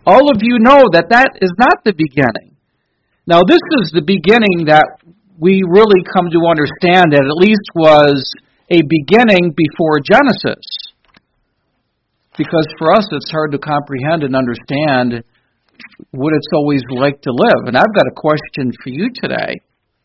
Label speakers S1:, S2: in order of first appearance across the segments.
S1: All of you know that that is not the beginning. Now, this is the beginning that we really come to understand that at least was a beginning before Genesis. Because for us, it's hard to comprehend and understand what it's always like to live. And I've got a question for you today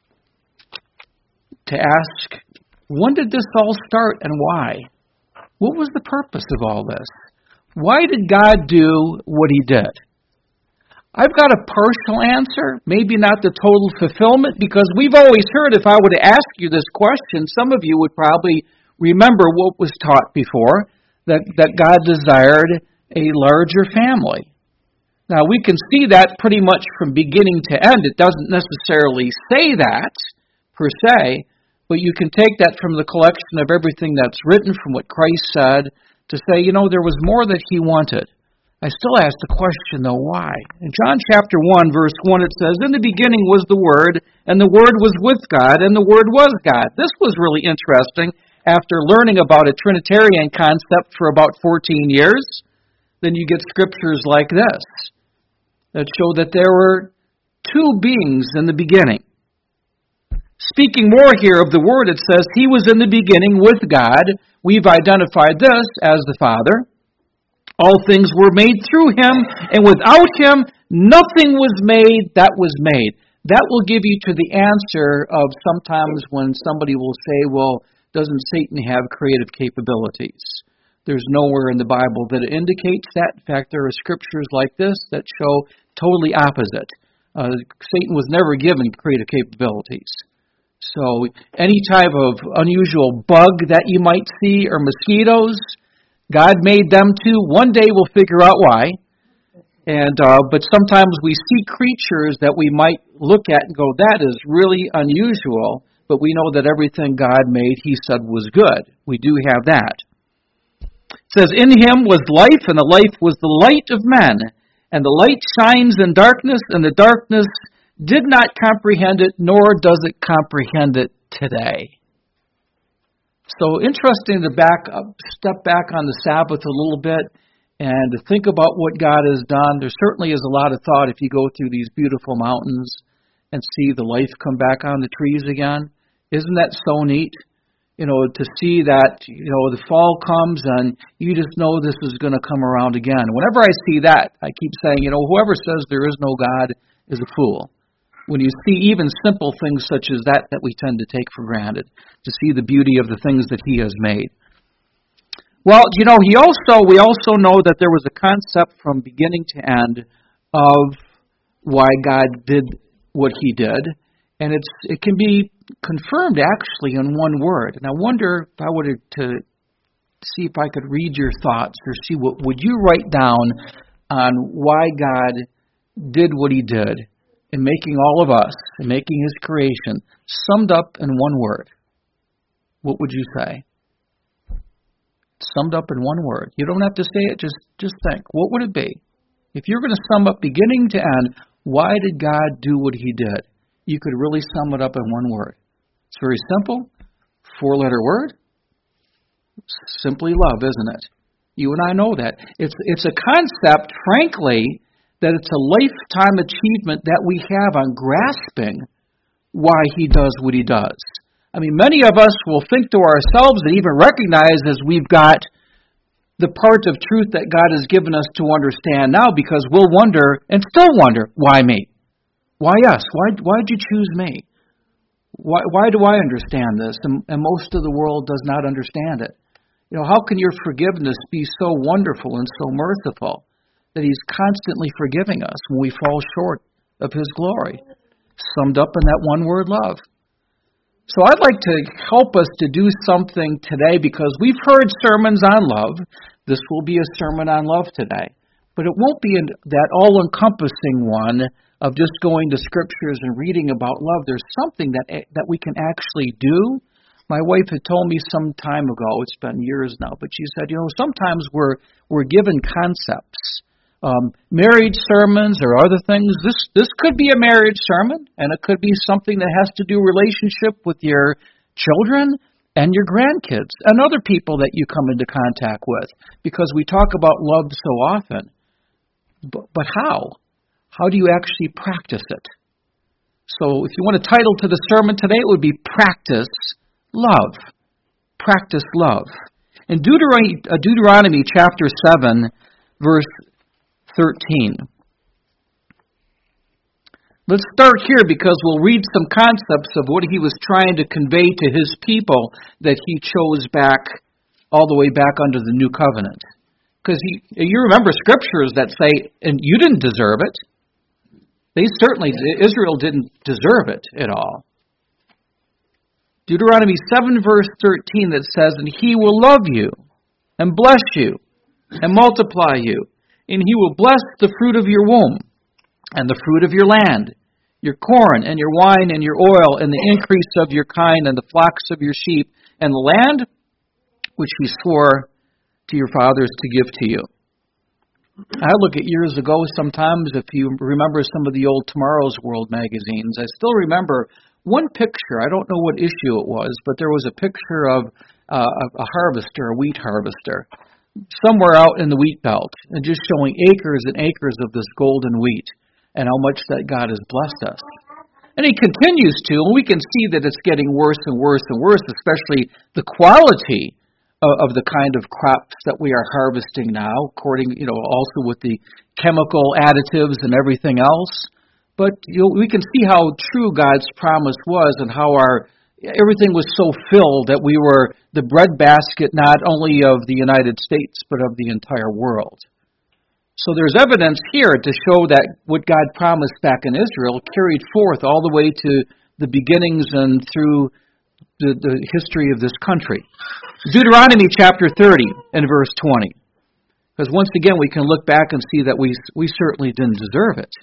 S1: to ask, when did this all start and why? What was the purpose of all this? Why did God do what He did? I've got a partial answer, maybe not the total fulfillment, because we've always heard, if I were to ask you this question, some of you would probably remember what was taught before, that God desired a larger family. Now, we can see that pretty much from beginning to end. It doesn't necessarily say that, per se, but you can take that from the collection of everything that's written, from what Christ said, to say, there was more that He wanted. I still ask the question, though, why? In John chapter 1, verse 1, it says, "In the beginning was the Word, and the Word was with God, and the Word was God." This was really interesting. After learning about a Trinitarian concept for about 14 years, then you get scriptures like this that show that there were two beings in the beginning. Speaking more here of the Word, it says, "He was in the beginning with God." We've identified this as the Father. All things were made through Him, and without Him, nothing was made that was made. That will give you to the answer of sometimes when somebody will say, well, doesn't Satan have creative capabilities? There's nowhere in the Bible that it indicates that. In fact, there are scriptures like this that show totally opposite. Satan was never given creative capabilities. So any type of unusual bug that you might see, or mosquitoes, God made them too. One day we'll figure out why. But sometimes we see creatures that we might look at and go, that is really unusual. But we know that everything God made, He said was good. We do have that. It says, "In Him was life, and the life was the light of men. And the light shines in darkness, and the darkness did not comprehend it, nor does it comprehend it today." So interesting to step back on the Sabbath a little bit and to think about what God has done. There certainly is a lot of thought if you go through these beautiful mountains and see the life come back on the trees again. Isn't that so neat? To see that, the fall comes and you just know this is going to come around again. Whenever I see that, I keep saying, whoever says there is no God is a fool. When you see even simple things such as that we tend to take for granted, to see the beauty of the things that He has made. Well, we also know that there was a concept from beginning to end of why God did what He did, and it can be confirmed actually in one word. And I wonder if I were to see if I could read your thoughts or see what would you write down on why God did what He did in making all of us, in making His creation, summed up in one word. What would you say? Summed up in one word. You don't have to say it, just think. What would it be? If you're going to sum up beginning to end, why did God do what He did? You could really sum it up in one word. It's very simple. 4-letter word. Simply love, isn't it? You and I know that. It's a concept, frankly, that it's a lifetime achievement that we have on grasping why He does what He does. I mean, many of us will think to ourselves and even recognize as we've got the part of truth that God has given us to understand now, because we'll wonder and still wonder, why me? Why us? Why did you choose me? Why do I understand this? And most of the world does not understand it. How can your forgiveness be so wonderful and so merciful that He's constantly forgiving us when we fall short of His glory? Summed up in that one word, love. So I'd like to help us to do something today, because we've heard sermons on love. This will be a sermon on love today. But it won't be that all-encompassing one of just going to scriptures and reading about love. There's something that we can actually do. My wife had told me some time ago, it's been years now, but she said, sometimes we're given concepts. Marriage sermons or other things. This could be a marriage sermon, and it could be something that has to do relationship with your children and your grandkids and other people that you come into contact with, because we talk about love so often. But how? How do you actually practice it? So if you want a title to the sermon today, it would be Practice Love. Practice love. In Deuteronomy chapter 7, verse 13. Let's start here because we'll read some concepts of what he was trying to convey to his people that he chose back, all the way back under the new covenant. Because you remember scriptures that say, and you didn't deserve it. Israel didn't deserve it at all. Deuteronomy 7 verse 13 that says, and he will love you, and bless you, and multiply you, and he will bless the fruit of your womb, and the fruit of your land, your corn, and your wine, and your oil, and the increase of your kind, and the flocks of your sheep, and the land which he swore to your fathers to give to you. I look at years ago sometimes, if you remember some of the old Tomorrow's World magazines, I still remember one picture. I don't know what issue it was, but there was a picture of a harvester, a wheat harvester, somewhere out in the wheat belt, and just showing acres and acres of this golden wheat and how much that God has blessed us. And he continues to, and we can see that it's getting worse and worse and worse, especially the quality of the kind of crops that we are harvesting now, according, also with the chemical additives and everything else. But we can see how true God's promise was and how everything was so filled that we were the breadbasket not only of the United States, but of the entire world. So there's evidence here to show that what God promised back in Israel carried forth all the way to the beginnings and through the history of this country. Deuteronomy chapter 30 and verse 20. Because once again we can look back and see that we certainly didn't deserve it.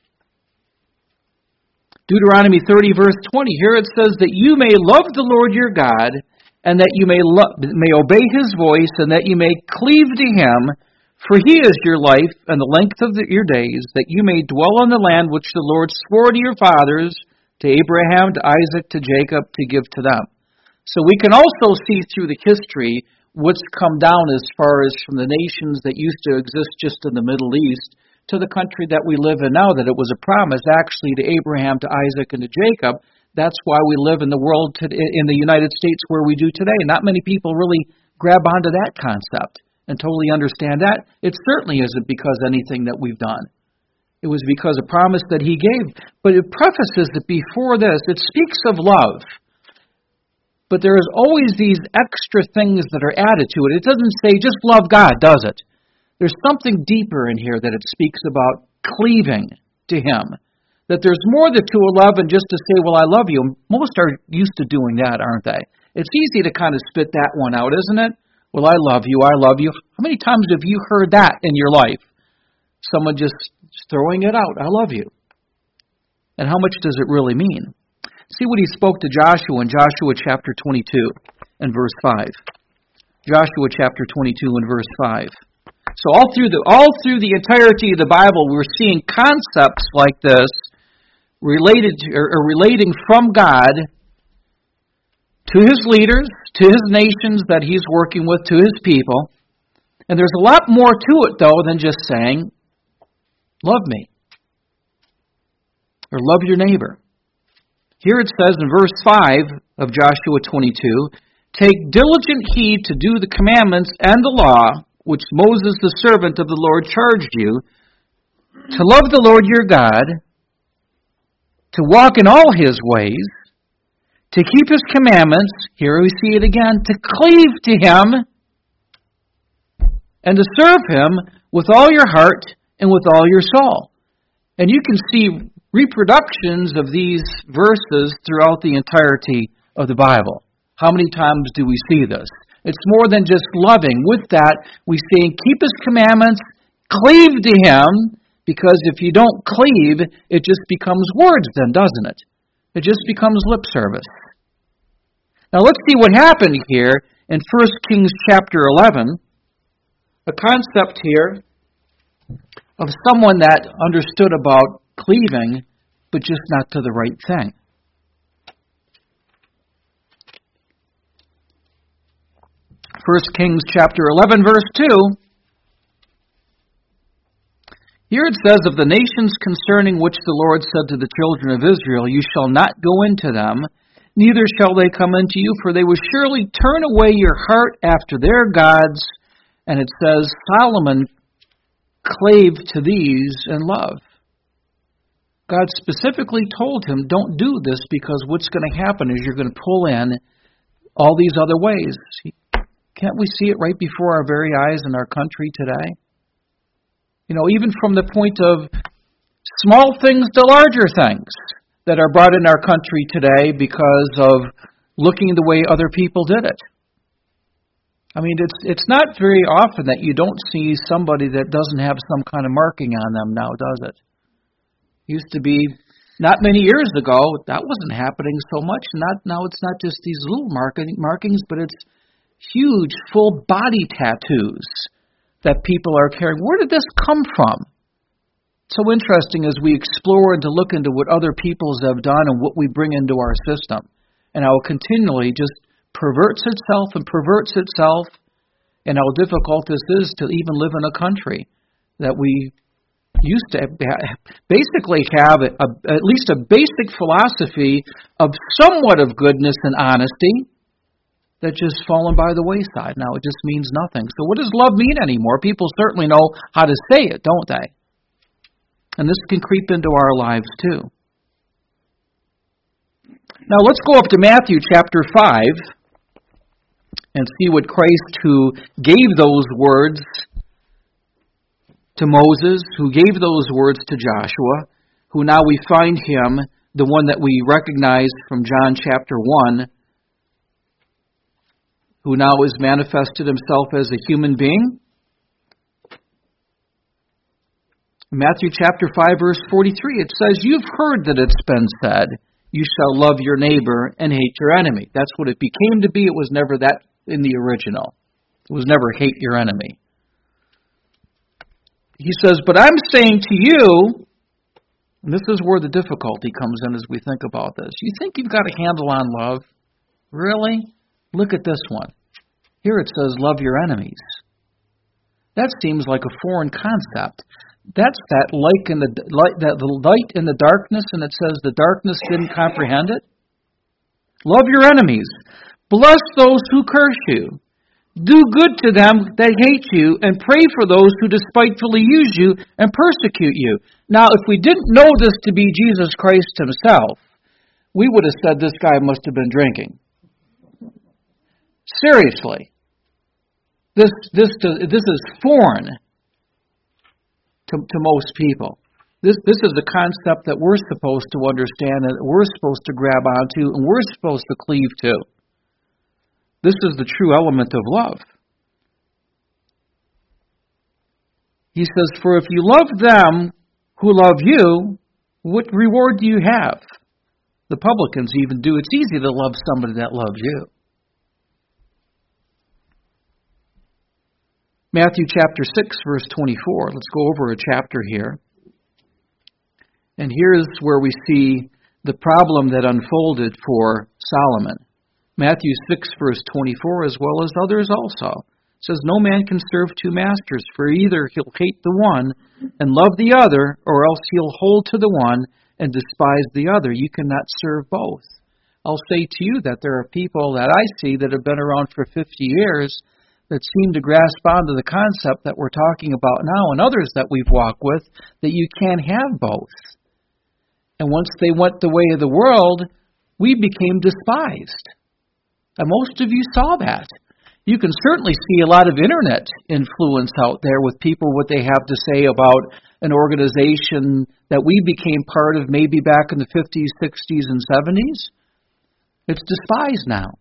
S1: Deuteronomy 30 verse 20, here it says that you may love the Lord your God, and that you may obey his voice, and that you may cleave to him, for he is your life and the length of your days, that you may dwell on the land which the Lord swore to your fathers, to Abraham, to Isaac, to Jacob, to give to them. So we can also see through the history what's come down as far as from the nations that used to exist just in the Middle East to the country that we live in now, that it was a promise actually to Abraham, to Isaac, and to Jacob. That's why we live in the world, in the United States where we do today. Not many people really grab onto that concept and totally understand that. It certainly isn't because anything that we've done. It was because a promise that he gave. But it prefaces it before this. It speaks of love. But there is always these extra things that are added to it. It doesn't say just love God, does it? There's something deeper in here that it speaks about cleaving to him. That there's more to a love than just to say, well, I love you. Most are used to doing that, aren't they? It's easy to kind of spit that one out, isn't it? Well, I love you, I love you. How many times have you heard that in your life? Someone just throwing it out, I love you. And how much does it really mean? See what he spoke to Joshua in Joshua chapter 22 and verse 5. Joshua chapter 22 and verse 5. So all through the entirety of the Bible, we're seeing concepts like this relating from God to his leaders, to his nations that he's working with, to his people. And there's a lot more to it, though, than just saying, love me, or love your neighbor. Here it says in verse 5 of Joshua 22, take diligent heed to do the commandments and the law, which Moses the servant of the Lord charged you, to love the Lord your God, to walk in all his ways, to keep his commandments, here we see it again, to cleave to him, and to serve him with all your heart and with all your soul. And you can see reproductions of these verses throughout the entirety of the Bible. How many times do we see this? It's more than just loving. With that, we say, keep his commandments, cleave to him, because if you don't cleave, it just becomes words then, doesn't it? It just becomes lip service. Now let's see what happened here in 1 Kings chapter 11. A concept here of someone that understood about cleaving, but just not to the right thing. 1 Kings chapter 11, verse 2. Here it says, of the nations concerning which the Lord said to the children of Israel, you shall not go into them, neither shall they come into you, for they will surely turn away your heart after their gods. And it says, Solomon clave to these in love. God specifically told him, don't do this, because what's going to happen is you're going to pull in all these other ways. Can't we see it right before our very eyes in our country today? You know, even from the point of small things to larger things that are brought in our country today because of looking the way other people did it. I mean, it's not very often that you don't see somebody that doesn't have some kind of marking on them now, does it? Used to be, not many years ago, that wasn't happening so much. Now it's not just these little markings, but it's huge, full body tattoos that people are carrying. Where did this come from? It's so interesting as we explore and to look into what other peoples have done and what we bring into our system. And how it continually just perverts itself, and how difficult this is to even live in a country that we used to basically have at least a basic philosophy of somewhat of goodness and honesty that's just fallen by the wayside. Now it just means nothing. So what does love mean anymore? People certainly know how to say it, don't they? And this can creep into our lives too. Now let's go up to Matthew chapter 5 and see what Christ, who gave those words to Moses, who gave those words to Joshua, who now we find him, the one that we recognize from John chapter 1, who now has manifested himself as a human being. Matthew chapter 5, verse 43, it says, you've heard that it's been said, you shall love your neighbor and hate your enemy. That's what it became to be. It was never that in the original. It was never hate your enemy. He says, but I'm saying to you, and this is where the difficulty comes in as we think about this. You think you've got a handle on love? Really? Look at this one. Here it says, love your enemies. That seems like a foreign concept. That's that light in the darkness, and it says the darkness didn't comprehend it. Love your enemies. Bless those who curse you. Do good to them that hate you, and pray for those who despitefully use you and persecute you. Now, if we didn't know this to be Jesus Christ himself, we would have said this guy must have been drinking. Seriously. This is foreign to most people. This is the concept that we're supposed to understand, and that we're supposed to grab onto, and we're supposed to cleave to. This is the true element of love. He says, for if you love them who love you, what reward do you have? The publicans even do. It's easy to love somebody that loves you. Matthew chapter 6, verse 24. Let's go over a chapter here. And here's where we see the problem that unfolded for Solomon. Matthew 6, verse 24, as well as others also. It says, no man can serve two masters, for either he'll hate the one and love the other, or else he'll hold to the one and despise the other. You cannot serve both. I'll say to you that there are people that I see that have been around for 50 years that seem to grasp onto the concept that we're talking about now, and others that we've walked with, that you can't have both. And once they went the way of the world, we became despised. And most of you saw that. You can certainly see a lot of internet influence out there with people, what they have to say about an organization that we became part of maybe back in the 50s, 60s, and 70s. It's despised now.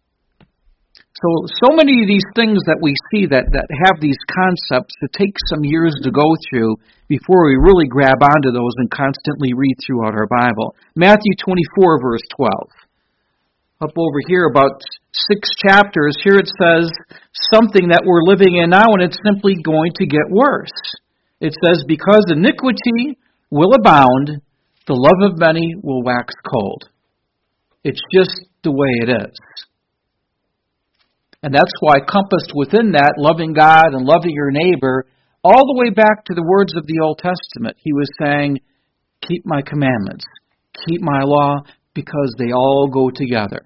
S1: So many of these things that we see that have these concepts, it takes some years to go through before we really grab onto those and constantly read throughout our Bible. Matthew 24, verse 12. Up over here, about 6 chapters, here it says something that we're living in now, and it's simply going to get worse. It says, because iniquity will abound, the love of many will wax cold. It's just the way it is. And that's why, compassed within that, loving God and loving your neighbor, All the way back to the words of the Old Testament, he was saying, keep my commandments, keep my law, because they all go together.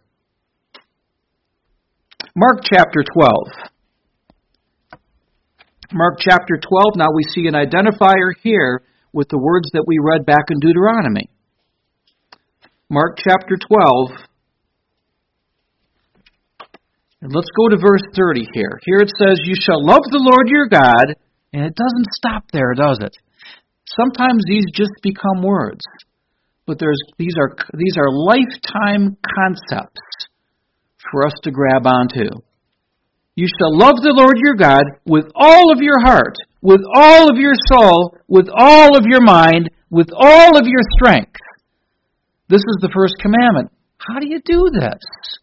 S1: Mark chapter 12. Mark chapter 12, now we see an identifier here with the words that we read back in Deuteronomy. Mark chapter 12. And let's go to verse 30 here. Here it says, you shall love the Lord your God, and it doesn't stop there, does it? Sometimes these just become words. But these are lifetime concepts for us to grab onto. You shall love the Lord your God with all of your heart, with all of your soul, with all of your mind, with all of your strength. This is the first commandment. How do you do this?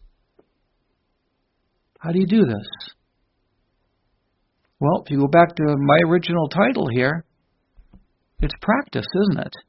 S1: How do you do this? Well, if you go back to my original title here, it's practice, isn't it?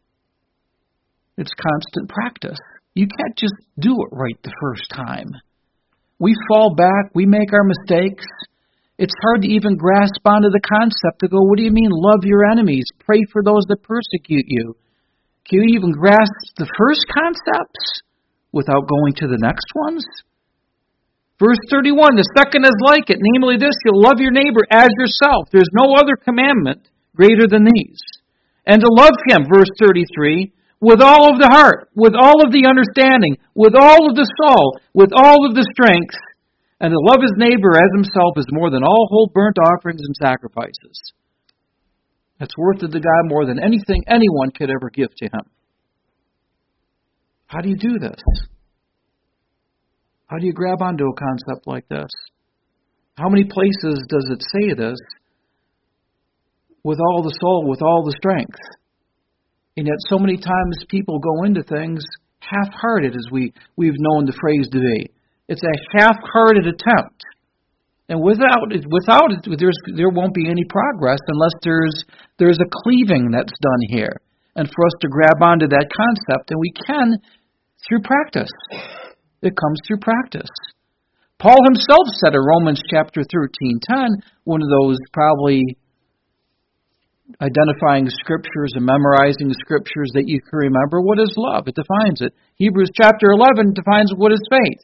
S1: It's constant practice. You can't just do it right the first time. We fall back, we make our mistakes. It's hard to even grasp onto the concept to go, what do you mean, love your enemies, pray for those that persecute you? Can you even grasp the first concepts without going to the next ones? Verse 31, the second is like it, namely this, you'll love your neighbor as yourself. There's no other commandment greater than these. And to love him, verse 33, with all of the heart, with all of the understanding, with all of the soul, with all of the strength, and to love his neighbor as himself is more than all whole burnt offerings and sacrifices. That's worth to God more than anything anyone could ever give to him. How do you do this? How do you grab onto a concept like this? How many places does it say this? With all the soul, with all the strength. And yet so many times people go into things half-hearted, as we've known the phrase to be. It's a half-hearted attempt. And without it, there won't be any progress unless there's a cleaving that's done here. And for us to grab onto that concept, and we can through practice. It comes through practice. Paul himself said in Romans chapter 13:10, one of those probably identifying scriptures and memorizing scriptures that you can remember. What is love? It defines it. Hebrews chapter 11 defines what is faith.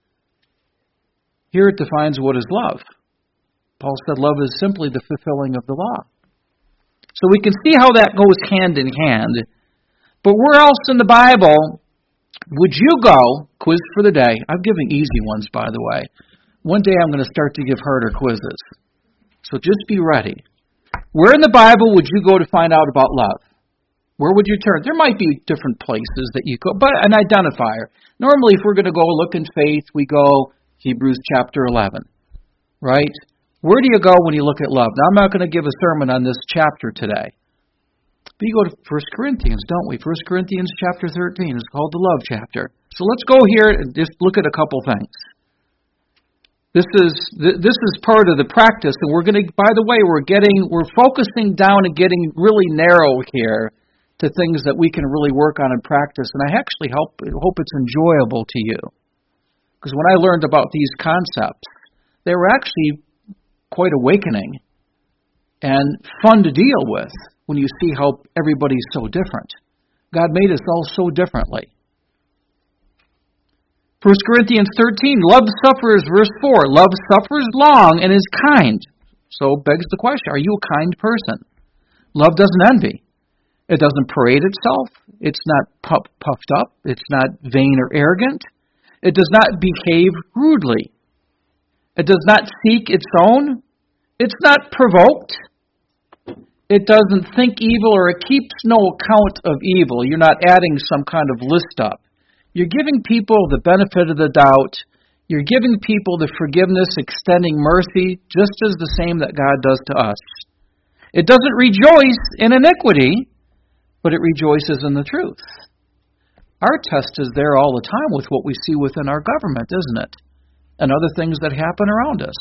S1: Here it defines what is love. Paul said love is simply the fulfilling of the law. So we can see how that goes hand in hand. But where else in the Bible would you go? Quiz for the day. I'm giving easy ones, by the way. One day I'm going to start to give harder quizzes. So just be ready. Where in the Bible would you go to find out about love? Where would you turn? There might be different places that you go, but an identifier. Normally, if we're going to go look in faith, we go Hebrews chapter 11, right? Where do you go when you look at love? Now, I'm not going to give a sermon on this chapter today. But you go to 1 Corinthians, don't we? 1 Corinthians chapter 13 is called the love chapter. So let's go here and just look at a couple things. This is part of the practice, and we're going to. By the way, we're focusing down and getting really narrow here to things that we can really work on and practice. And I actually hope it's enjoyable to you, because when I learned about these concepts, they were actually quite awakening and fun to deal with when you see how everybody's so different. God made us all so differently. 1 Corinthians 13, love suffers, verse 4, love suffers long and is kind. So begs the question, are you a kind person? Love doesn't envy. It doesn't parade itself. It's not puffed up. It's not vain or arrogant. It does not behave rudely. It does not seek its own. It's not provoked. It doesn't think evil, or it keeps no account of evil. You're not adding some kind of list up. You're giving people the benefit of the doubt. You're giving people the forgiveness, extending mercy, just as the same that God does to us. It doesn't rejoice in iniquity, but it rejoices in the truth. Our test is there all the time with what we see within our government, isn't it? And other things that happen around us.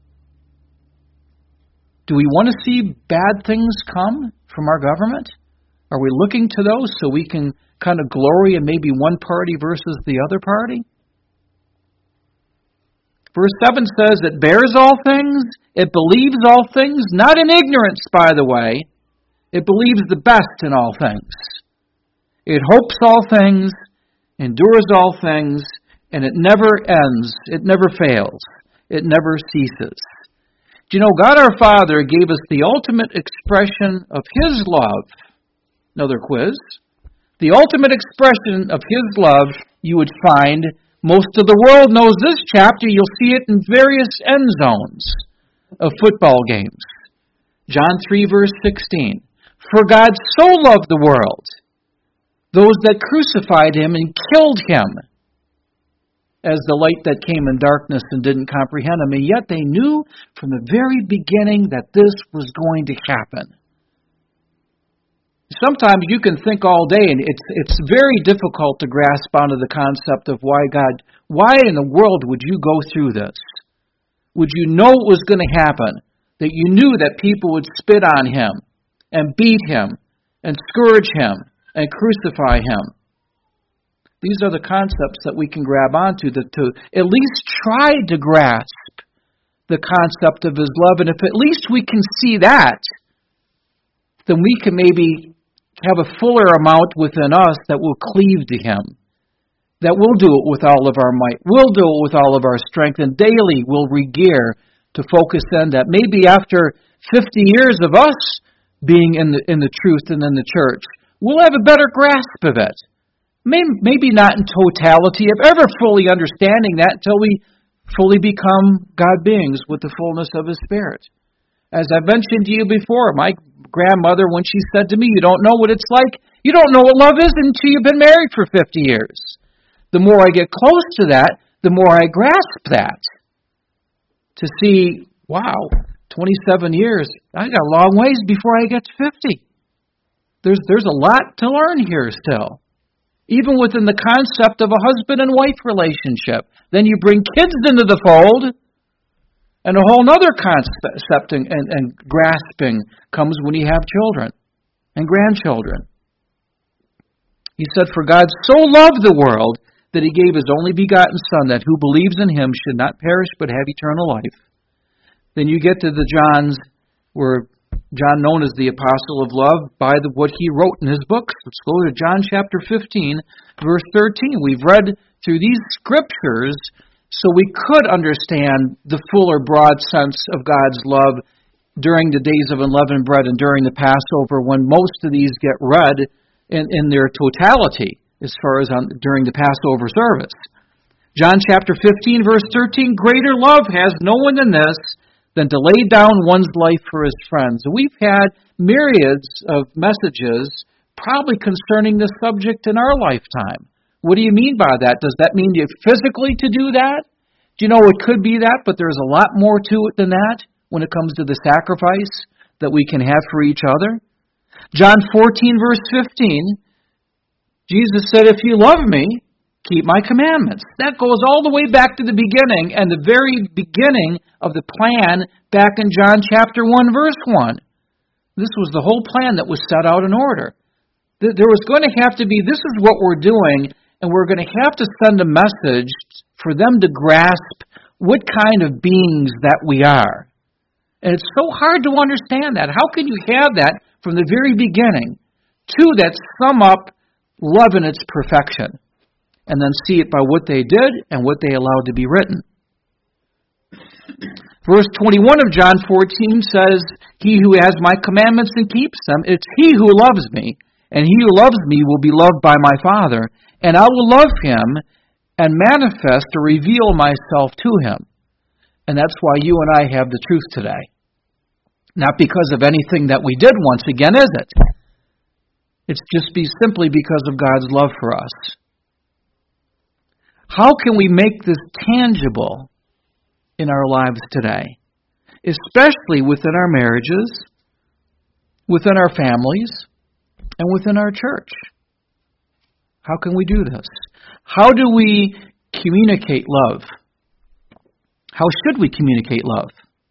S1: Do we want to see bad things come from our government? Are we looking to those so we can kind of glory in maybe one party versus the other party? Verse 7 says, it bears all things, it believes all things, not in ignorance, by the way. It believes the best in all things. It hopes all things, endures all things, and it never ends. It never fails. It never ceases. Do you know, God our Father gave us the ultimate expression of His love. Another quiz. The ultimate expression of His love you would find. Most of the world knows this chapter. You'll see it in various end zones of football games. John 3, verse 16. For God so loved the world, those that crucified Him and killed Him, as the light that came in darkness and didn't comprehend Him. And yet they knew from the very beginning that this was going to happen. Sometimes you can think all day, and it's very difficult to grasp onto the concept of why in the world would you go through this? Would you know it was going to happen? That you knew that people would spit on Him and beat Him and scourge Him and crucify Him. These are the concepts that we can grab onto to at least try to grasp the concept of His love. And if at least we can see that, then we can maybe have a fuller amount within us that will cleave to Him, that will do it with all of our might, will do it with all of our strength, and daily will regear to focus in that. Maybe after 50 years of us being in the truth and in the church, we'll have a better grasp of it. Maybe not in totality of ever fully understanding that until we fully become God beings with the fullness of His Spirit. As I mentioned to you before, my grandmother, when she said to me, you don't know what it's like, you don't know what love is until you've been married for 50 years. The more I get close to that, the more I grasp that. To see, wow, 27 years, I got a long ways before I get to 50. There's a lot to learn here still. Even within the concept of a husband and wife relationship. Then you bring kids into the fold, and a whole other concept and grasping comes when you have children and grandchildren. He said, for God so loved the world that He gave His only begotten Son, that who believes in Him should not perish but have eternal life. Then you get to the Johns, where John, known as the Apostle of Love, by what he wrote in his books. Let's go to John chapter 15, verse 13. We've read through these scriptures so we could understand the fuller, broad sense of God's love during the days of unleavened bread and during the Passover, when most of these get read in their totality, as far as during the Passover service. John chapter 15, verse 13, greater love has no one than this, than to lay down one's life for his friends. We've had myriads of messages probably concerning this subject in our lifetime. What do you mean by that? Does that mean you physically to do that? Do you know it could be that, but there's a lot more to it than that when it comes to the sacrifice that we can have for each other? John 14, verse 15, Jesus said, if you love me, keep my commandments. That goes all the way back to the beginning, and the very beginning of the plan back in John chapter 1, verse 1. This was the whole plan that was set out in order. There was going to have to be, this is what we're doing, and we're going to have to send a message for them to grasp what kind of beings that we are. And it's so hard to understand that. How can you have that from the very beginning? Two that sum up love in its perfection, and then see it by what they did and what they allowed to be written. Verse 21 of John 14 says, he who has my commandments and keeps them, it's he who loves me, and he who loves me will be loved by my Father, and I will love him and manifest or reveal myself to him. And that's why you and I have the truth today. Not because of anything that we did once again, is it? It's just simply because of God's love for us. How can we make this tangible in our lives today? Especially within our marriages, within our families, and within our church. How can we do this? How do we communicate love? How should we communicate love?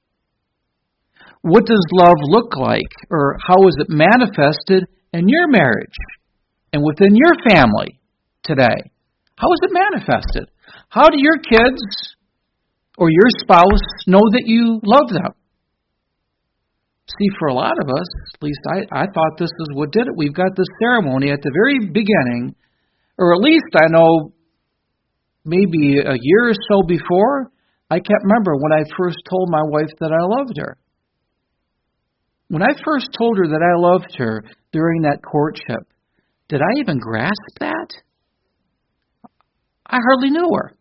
S1: What does love look like, or how is it manifested in your marriage and within your family today? How is it manifested? How do your kids or your spouse know that you love them? See, for a lot of us, at least I thought this is what did it. We've got this ceremony at the very beginning, or at least I know maybe a year or so before, I can't remember when I first told my wife that I loved her. When I first told her that I loved her during that courtship, did I even grasp that? I hardly knew her.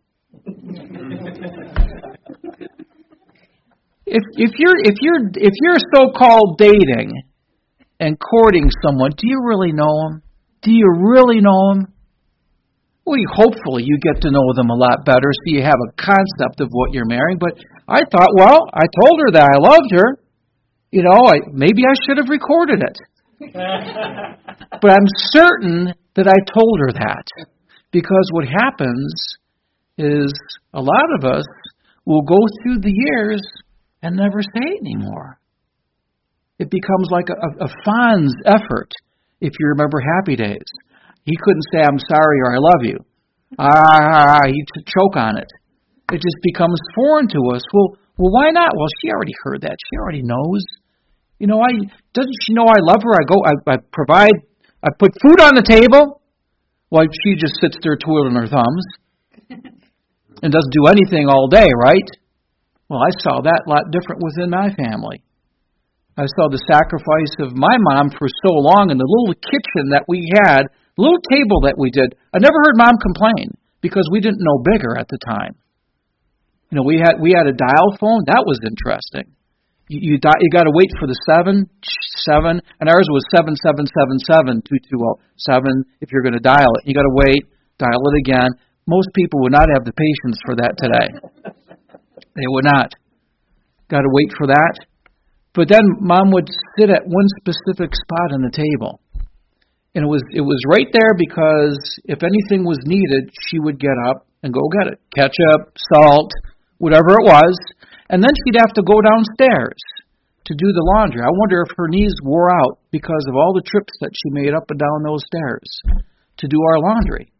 S1: If you're so-called dating and courting someone, do you really know them? Do you really know them? Well, hopefully you get to know them a lot better, so you have a concept of what you're marrying. But I thought, well, I told her that I loved her. You know, maybe I should have recorded it. But I'm certain that I told her that. Because what happens is a lot of us will go through the years and never say it anymore. It becomes like a Fonz effort, if you remember Happy Days. He couldn't say, I'm sorry or I love you. He'd choke on it. It just becomes foreign to us. Well, why not? Well, she already heard that. She already knows. You know, doesn't she know I love her? I put food on the table while she just sits there twiddling her thumbs and doesn't do anything all day, right? Well, I saw that a lot different within my family. I saw the sacrifice of my mom for so long in the little kitchen that we had, little table that we did. I never heard Mom complain because we didn't know bigger at the time. You know, we had a dial phone. That was interesting. You got to wait for the 7, and ours was 7777220 if you're going to dial it. You got to wait, dial it again. Most people would not have the patience for that today. They would not. Got to wait for that. But then Mom would sit at one specific spot on the table. And it was right there because if anything was needed, she would get up and go get it. Ketchup, salt, whatever it was. And then she'd have to go downstairs to do the laundry. I wonder if her knees wore out because of all the trips that she made up and down those stairs to do our laundry.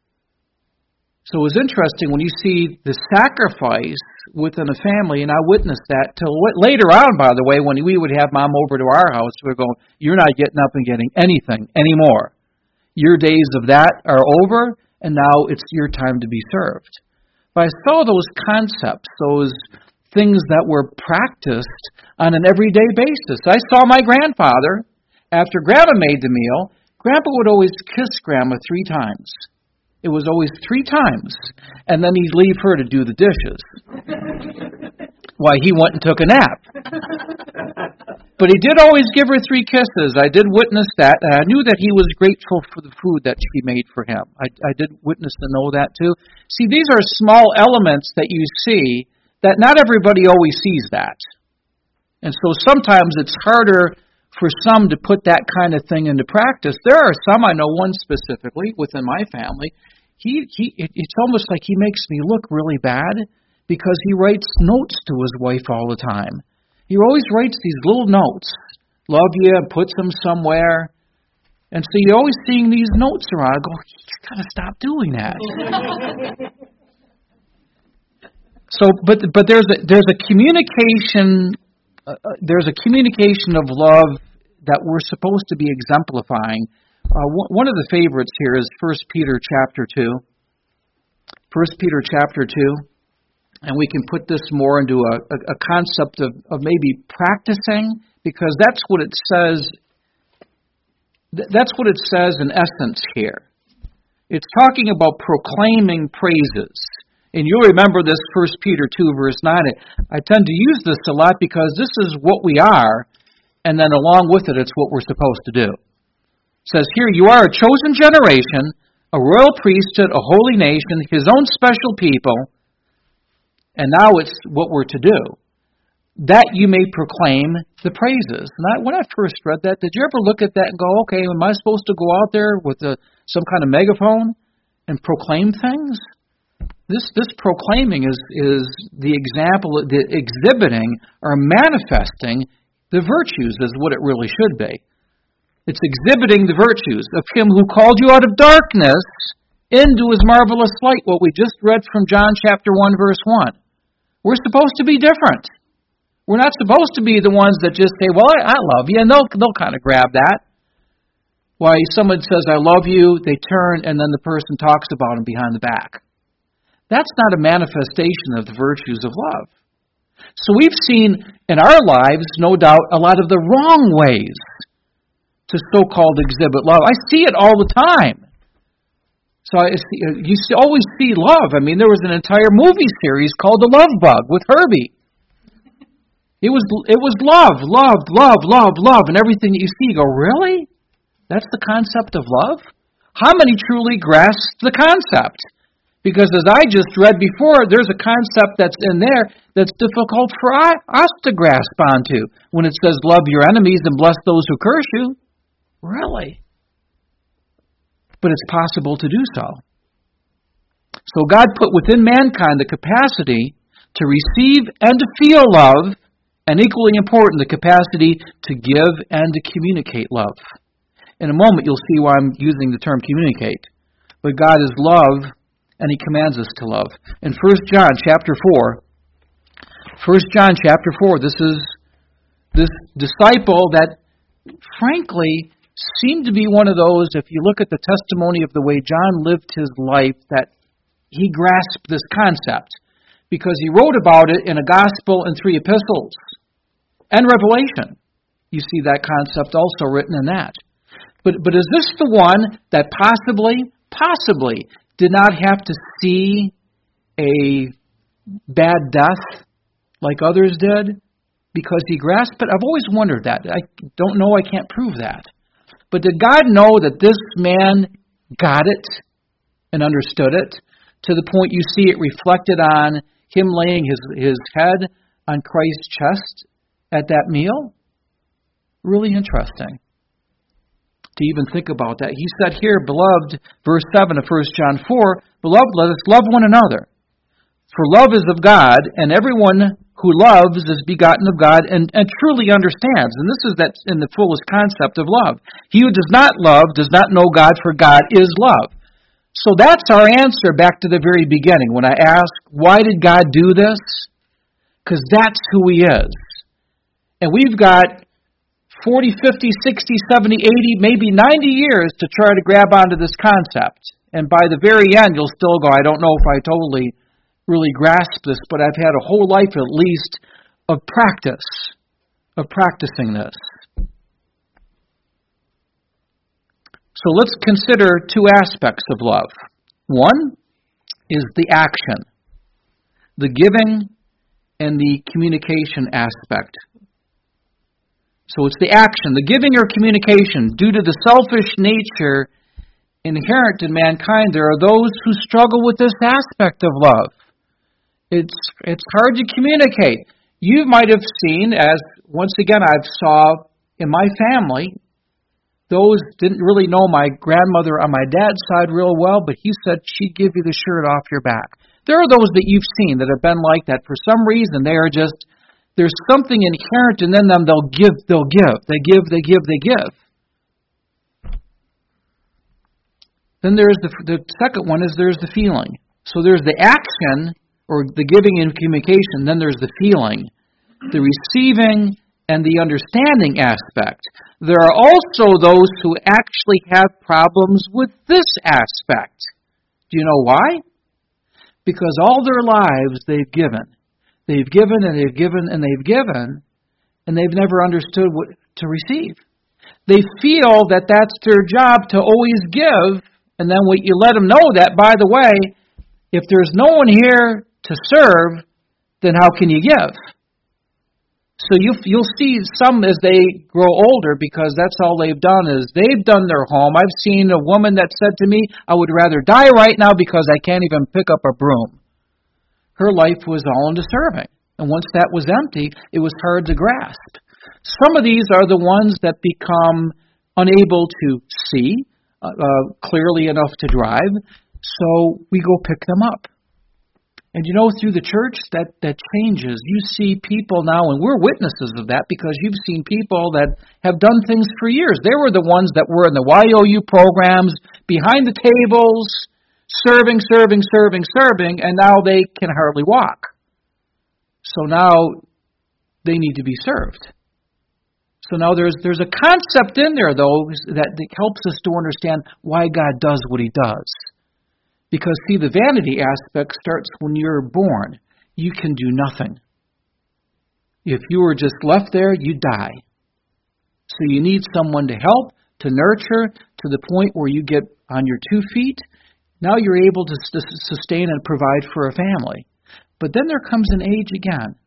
S1: So it was interesting when you see the sacrifice within a family, and I witnessed that till later on, by the way, when we would have Mom over to our house, we were going, you're not getting up and getting anything anymore. Your days of that are over, and now it's your time to be served. But I saw those concepts, those things that were practiced on an everyday basis. I saw my grandfather, after Grandma made the meal, Grandpa would always kiss Grandma 3 times. It was always 3 times. And then he'd leave her to do the dishes. Why, he went and took a nap. But he did always give her 3 kisses. I did witness that, and I knew that he was grateful for the food that she made for him. I did witness and know that too. See, these are small elements that you see that not everybody always sees that. And so sometimes it's harder for some to put that kind of thing into practice. There are some, I know one specifically within my family, it's almost like he makes me look really bad because he writes notes to his wife all the time. He always writes these little notes, love you, puts them somewhere. And so you're always seeing these notes around. I go, you got to stop doing that. So, but there's a communication. There's a communication of love that we're supposed to be exemplifying. One of the favorites here is 1 Peter chapter 2. 1 Peter chapter 2. And we can put this more into a concept of maybe practicing, because that's what it says. That's what it says in essence here. It's talking about proclaiming praises. And you'll remember this 1 Peter 2 verse 9. I tend to use this a lot because this is what we are, and then along with it, it's what we're supposed to do. It says here, you are a chosen generation, a royal priesthood, a holy nation, His own special people, and now it's what we're to do, that you may proclaim the praises. And when I first read that, did you ever look at that and go, okay, am I supposed to go out there with some kind of megaphone and proclaim things? This proclaiming is the example, the exhibiting or manifesting the virtues is what it really should be. It's exhibiting the virtues of Him who called you out of darkness into His marvelous light, what we just read from John chapter 1, verse 1. We're supposed to be different. We're not supposed to be the ones that just say, well, I love you, and they'll kind of grab that. Why someone says, I love you, they turn, and then the person talks about them behind the back. That's not a manifestation of the virtues of love. So we've seen in our lives, no doubt, a lot of the wrong ways to so-called exhibit love. I see it all the time. So you always see love. I mean, there was an entire movie series called The Love Bug with Herbie. It was love, and everything that you see, you go, really? That's the concept of love? How many truly grasp the concept? Because as I just read before, there's a concept that's in there that's difficult for us to grasp onto. When it says, love your enemies and bless those who curse you. Really? But it's possible to do so. So God put within mankind the capacity to receive and to feel love, and equally important, the capacity to give and to communicate love. In a moment, you'll see why I'm using the term communicate. But God is love, and He commands us to love. In 1 John chapter 4, this is this disciple that, frankly, seemed to be one of those, if you look at the testimony of the way John lived his life, that he grasped this concept. Because he wrote about it in a gospel and 3 epistles. And Revelation. You see that concept also written in that. But is this the one that possibly did not have to see a bad death like others did? Because he grasped it? I've always wondered that. I don't know, I can't prove that. But did God know that this man got it and understood it to the point you see it reflected on him laying his head on Christ's chest at that meal? Really interesting to even think about that. He said here, beloved, verse 7 of 1 John 4, beloved, let us love one another. For love is of God, and everyone who loves is begotten of God and truly understands. And this is that in the fullest concept of love. He who does not love does not know God, for God is love. So that's our answer back to the very beginning. When I ask, why did God do this? Because that's who He is. And we've got 40, 50, 60, 70, 80, maybe 90 years to try to grab onto this concept. And by the very end, you'll still go, I don't know if I totally really grasp this, but I've had a whole life at least of practicing this. So let's consider 2 aspects of love. One is the action, the giving and the communication aspect. So it's the action, the giving or communication. Due to the selfish nature inherent in mankind, there are those who struggle with this aspect of love. It's hard to communicate. You might have seen, as once again I've saw in my family, those didn't really know my grandmother on my dad's side real well, but he said she'd give you the shirt off your back. There are those that you've seen that have been like that. For some reason, they are just, there's something inherent in them, they'll give. They give. Then there's the second one is there's the feeling. So there's the action, or the giving and communication, then there's the feeling, the receiving, and the understanding aspect. There are also those who actually have problems with this aspect. Do you know why? Because all their lives they've given. They've given and they've given and they've given, and they've never understood what to receive. They feel that that's their job to always give, and then when you let them know that, by the way, if there's no one here to serve, then how can you give? So you'll see some as they grow older, because that's all they've done is they've done their home. I've seen a woman that said to me, I would rather die right now because I can't even pick up a broom. Her life was all into serving. And once that was empty, it was hard to grasp. Some of these are the ones that become unable to see clearly enough to drive, so we go pick them up. And you know, through the church, that changes. You see people now, and we're witnesses of that, because you've seen people that have done things for years. They were the ones that were in the YOU programs, behind the tables, serving, and now they can hardly walk. So now they need to be served. So now there's a concept in there, though, that helps us to understand why God does what He does. Because, see, the vanity aspect starts when you're born. You can do nothing. If you were just left there, you'd die. So you need someone to help, to nurture, to the point where you get on your 2 feet. Now you're able to sustain and provide for a family. But then there comes an age again.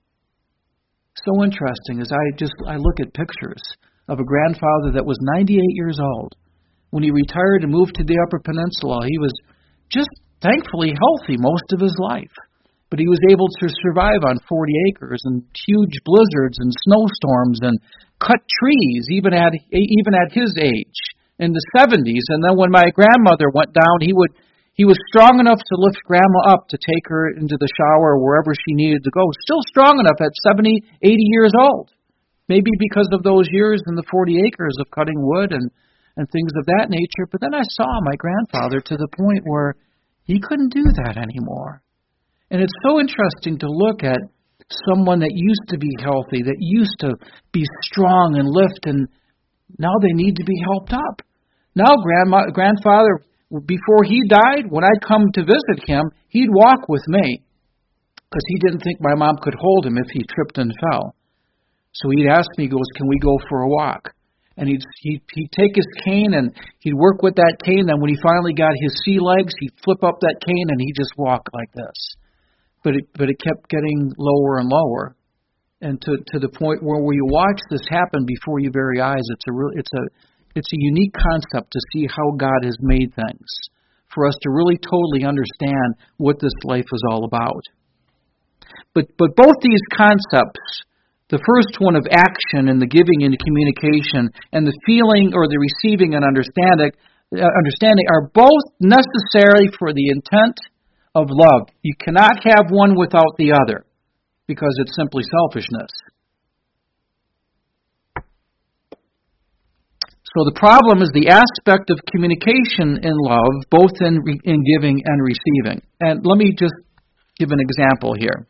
S1: So interesting as I look at pictures of a grandfather that was 98 years old. When he retired and moved to the Upper Peninsula, he was just thankfully healthy most of his life. But he was able to survive on 40 acres and huge blizzards and snowstorms and cut trees, even at his age, in the 70s. And then when my grandmother went down, he was strong enough to lift Grandma up to take her into the shower or wherever she needed to go. Still strong enough at 70, 80 years old. Maybe because of those years in the 40 acres of cutting wood and things of that nature. But then I saw my grandfather to the point where he couldn't do that anymore. And it's so interesting to look at someone that used to be healthy, that used to be strong and lift, and now they need to be helped up. Now grandfather, before he died, when I'd come to visit him, he'd walk with me because he didn't think my mom could hold him if he tripped and fell. So he'd ask me, he goes, "Can we go for a walk?" And he'd take his cane and he'd work with that cane. And when he finally got his sea legs, he'd flip up that cane and he'd just walk like this. But it kept getting lower and lower, and to the point where you watch this happen before your very eyes, it's a unique concept to see how God has made things, for us to really totally understand what this life is all about. But both these concepts, the first one of action and the giving and the communication, and the feeling or the receiving and understanding are both necessary for the intent of love. You cannot have one without the other, because it's simply selfishness. So the problem is the aspect of communication in love, both in giving and receiving. And let me just give an example here.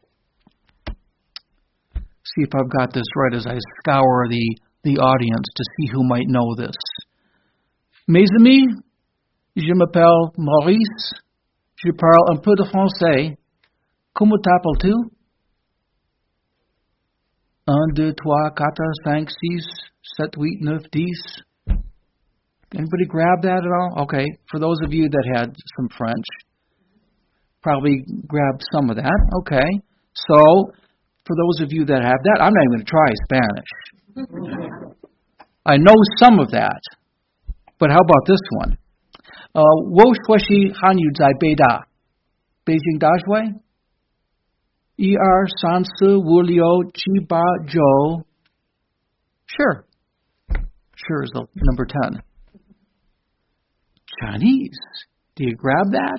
S1: See if I've got this right as I scour the audience to see who might know this. Mes amis, je m'appelle Maurice. Je parle un peu de français. Comment t'appelles-tu? 1, 2, 3, 4, 5, 6, 7, 8, 9, 10. Anybody grab that at all? Okay, for those of you that had some French, probably grabbed some of that. Okay, so for those of you that have that, I'm not even going to try Spanish. I know some of that, but how about this one? Wo shwashi hanyu zai beda. Beijing dajway? Sansu wulio chiba jo. Sure. Sure is the number 10. Chinese. Do you grab that?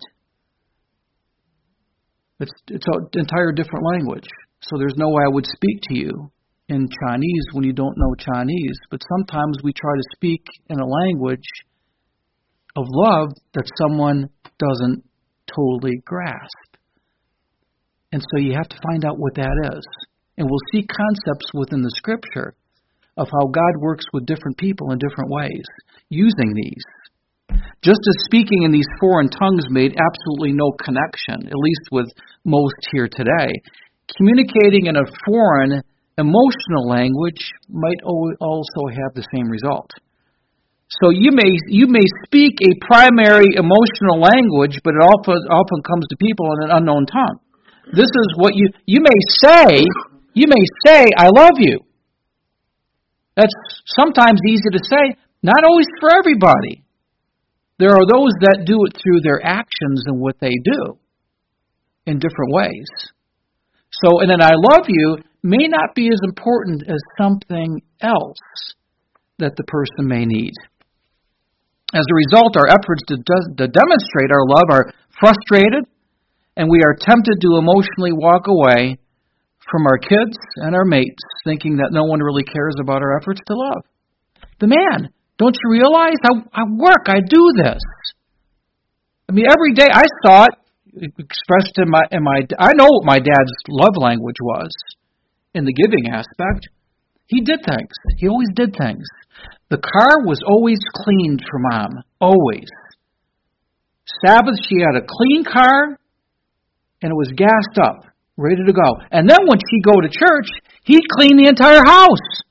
S1: It's an entire different language. So there's no way I would speak to you in Chinese when you don't know Chinese. But sometimes we try to speak in a language of love that someone doesn't totally grasp. And so you have to find out what that is. And we'll see concepts within the Scripture of how God works with different people in different ways, using these. Just as speaking in these foreign tongues made absolutely no connection, at least with most here today, communicating in a foreign emotional language might also have the same result. So you may speak a primary emotional language, but it often comes to people in an unknown tongue. This is what you may say. You may say, "I love you." That's sometimes easy to say, not always for everybody. There are those that do it through their actions and what they do in different ways. So, and an "I love you" may not be as important as something else that the person may need. As a result, our efforts to demonstrate our love are frustrated, and we are tempted to emotionally walk away from our kids and our mates, thinking that no one really cares about our efforts to love. The man, don't you realize? I work, I do this. I mean, every day I saw it expressed in my I know what my dad's love language was in the giving aspect. He did things. He always did things. The car was always cleaned for Mom. Always. Sabbath, she had a clean car, and it was gassed up, ready to go. And then when she'd go to church, he'd clean the entire house.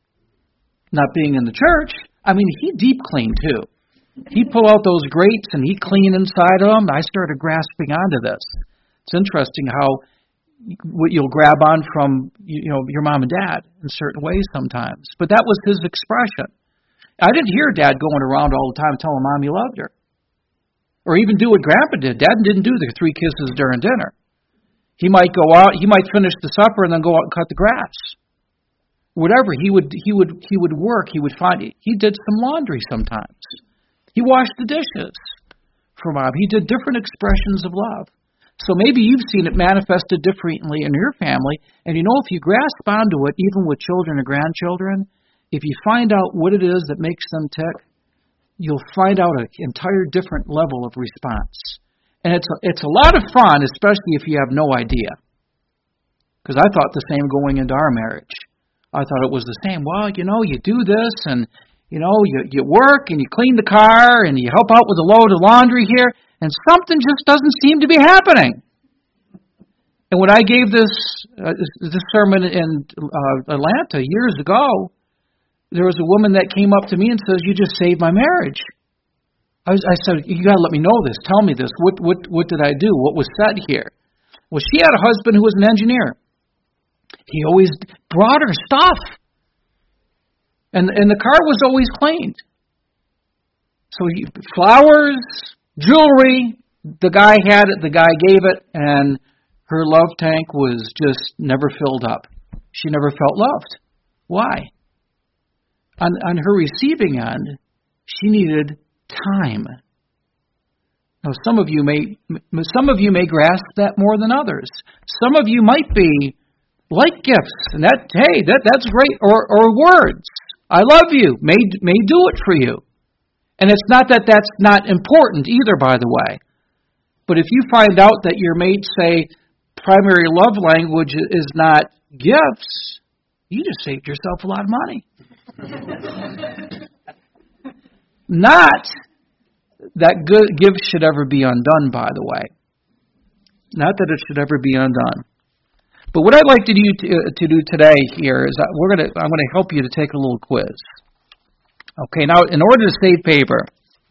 S1: Not being in the church, I mean, he deep cleaned too. He'd pull out those grates and he'd clean inside of them. I started grasping onto this. It's interesting how what you'll grab on from your mom and dad in certain ways sometimes. But that was his expression. I didn't hear Dad going around all the time telling Mom he loved her. Or even do what Grandpa did. Dad didn't do the 3 kisses during dinner. He might go out, he might finish the supper and then go out and cut the grass. Whatever, he would work, he did some laundry sometimes. He washed the dishes for Mom. He did different expressions of love. So maybe you've seen it manifested differently in your family, and if you grasp onto it, even with children or grandchildren, if you find out what it is that makes them tick, you'll find out an entire different level of response. And it's a lot of fun, especially if you have no idea. Because I thought the same going into our marriage. I thought it was the same. Well, you do this, and you work, and you clean the car, and you help out with a load of laundry here, and something just doesn't seem to be happening. And when I gave this sermon in Atlanta years ago, there was a woman that came up to me and says, "You just saved my marriage." I said, "You got to let me know this. Tell me this. What did I do? What was said here?" Well, she had a husband who was an engineer. He always brought her stuff, and the car was always cleaned. So flowers, jewelry. The guy had it. The guy gave it, and her love tank was just never filled up. She never felt loved. Why? On her receiving end, she needed time. Now, some of you may grasp that more than others. Some of you might be like gifts, and that's great, or words. I love you may do it for you, and it's not that that's not important either. By the way, but if you find out that your mate's primary love language is not gifts, you just saved yourself a lot of money. Not that good gifts should ever be undone, by the way. Not that it should ever be undone. But what I'd like to do today here is I'm going to help you to take a little quiz. Okay, now in order to save paper,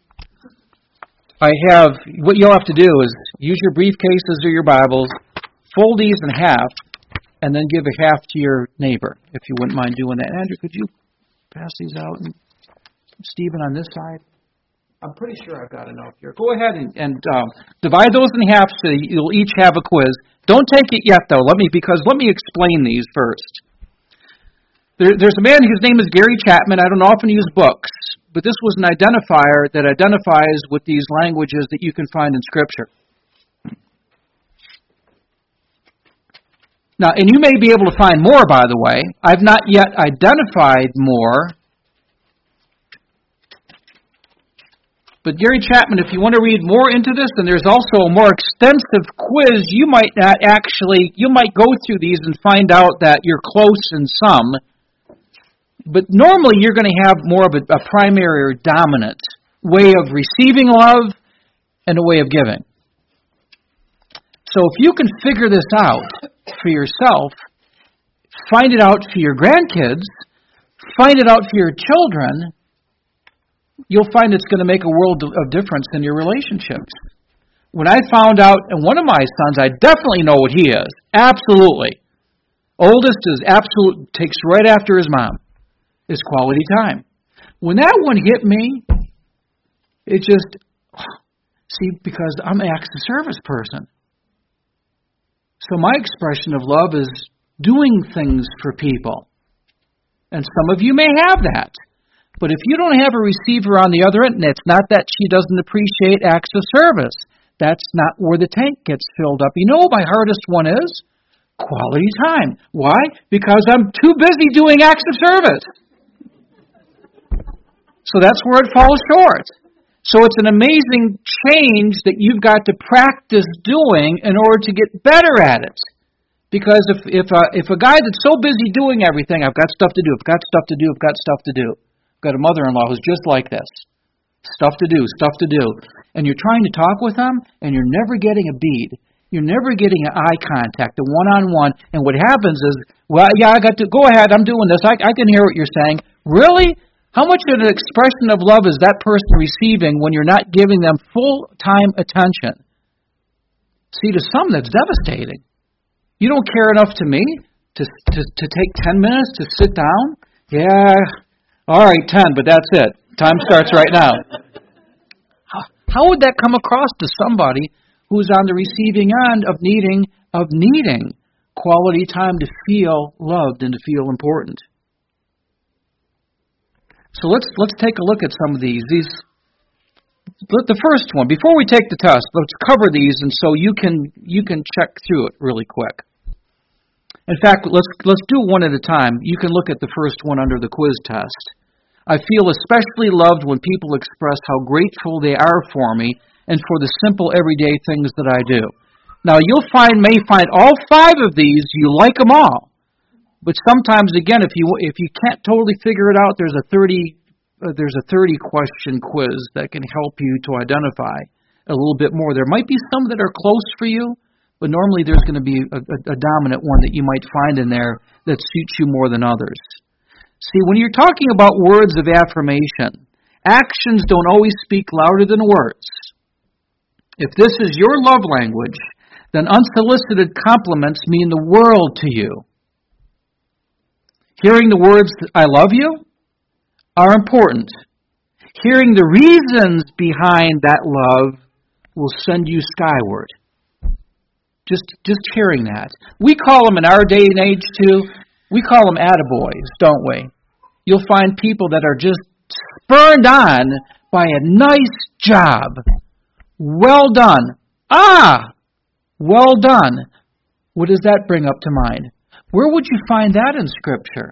S1: what you'll have to do is use your briefcases or your Bibles, fold these in half, and then give a half to your neighbor, if you wouldn't mind doing that. Andrew, could you pass these out? And Stephen on this side? I'm pretty sure I've got enough here. Go ahead and divide those in half so you'll each have a quiz. Don't take it yet, though. Let me explain these first. There's a man whose name is Gary Chapman. I don't often use books, but this was an identifier that identifies with these languages that you can find in Scripture. Now, and you may be able to find more, by the way. I've not yet identified more. But Gary Chapman, if you want to read more into this, and there's also a more extensive quiz, you might go through these and find out that you're close in some. But normally you're going to have more of a primary or dominant way of receiving love and a way of giving. So if you can figure this out for yourself, find it out for your grandkids, find it out for your children, you'll find it's going to make a world of difference in your relationships. When I found out, and one of my sons, I definitely know what he is. Absolutely. Oldest is absolute, takes right after his mom, is quality time. When that one hit me, it just, because I'm an acts of service person. So my expression of love is doing things for people. And some of you may have that. But if you don't have a receiver on the other end, and it's not that she doesn't appreciate acts of service. That's not where the tank gets filled up. You know what my hardest one is? Quality time. Why? Because I'm too busy doing acts of service. So that's where it falls short. So it's an amazing change that you've got to practice doing in order to get better at it. Because if a guy that's so busy doing everything, I've got stuff to do, I've got stuff to do, I've got stuff to do. I've got a mother-in-law who's just like this. Stuff to do, stuff to do. And you're trying to talk with them, and you're never getting a bead. You're never getting an eye contact, a one-on-one. And what happens is, well, yeah, I got to, go ahead, I'm doing this. I can hear what you're saying. Really? How much of an expression of love is that person receiving when you're not giving them full-time attention? See, to some, that's devastating. You don't care enough to me to take 10 minutes to sit down? Yeah, all right, 10, but that's it. Time starts right now. How would that come across to somebody who's on the receiving end of needing quality time to feel loved and to feel important? So let's take a look at some of these. The first one, before we take the test, let's cover these, and so you can check through it really quick. In fact, let's do one at a time. You can look at the first one under the quiz test. I feel especially loved when people express how grateful they are for me and for the simple everyday things that I do. Now, may find all 5 of these, you like them all. But sometimes, again, if you can't totally figure it out, there's a 30 question quiz that can help you to identify a little bit more. There might be some that are close for you, but normally there's going to be a dominant one that you might find in there that suits you more than others. See, when you're talking about words of affirmation, actions don't always speak louder than words. If this is your love language, then unsolicited compliments mean the world to you. Hearing the words, I love you, are important. Hearing the reasons behind that love will send you skyward. Just hearing that. We call them in our day and age, too, we call them attaboys, don't we? You'll find people that are just spurned on by a nice job. Well done. Well done. What does that bring up to mind? Where would you find that in Scripture?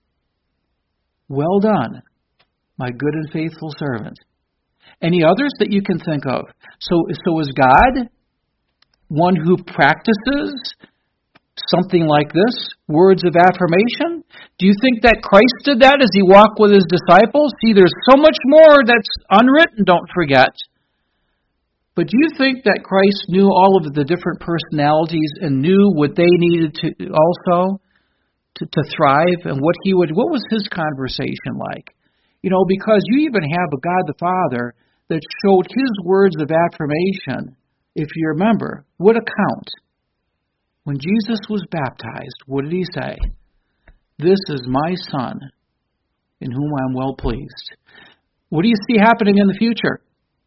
S1: Well done, my good and faithful servant. Any others that you can think of? So is God one who practices something like this, words of affirmation? Do you think that Christ did that as he walked with his disciples? See, there's so much more that's unwritten, don't forget. But do you think that Christ knew all of the different personalities and knew what they needed to also to thrive, and what was his conversation like? Because you even have a God the Father that showed his words of affirmation. If you remember, what account? When Jesus was baptized, what did he say? This is my Son, in whom I am well pleased. What do you see happening in the future?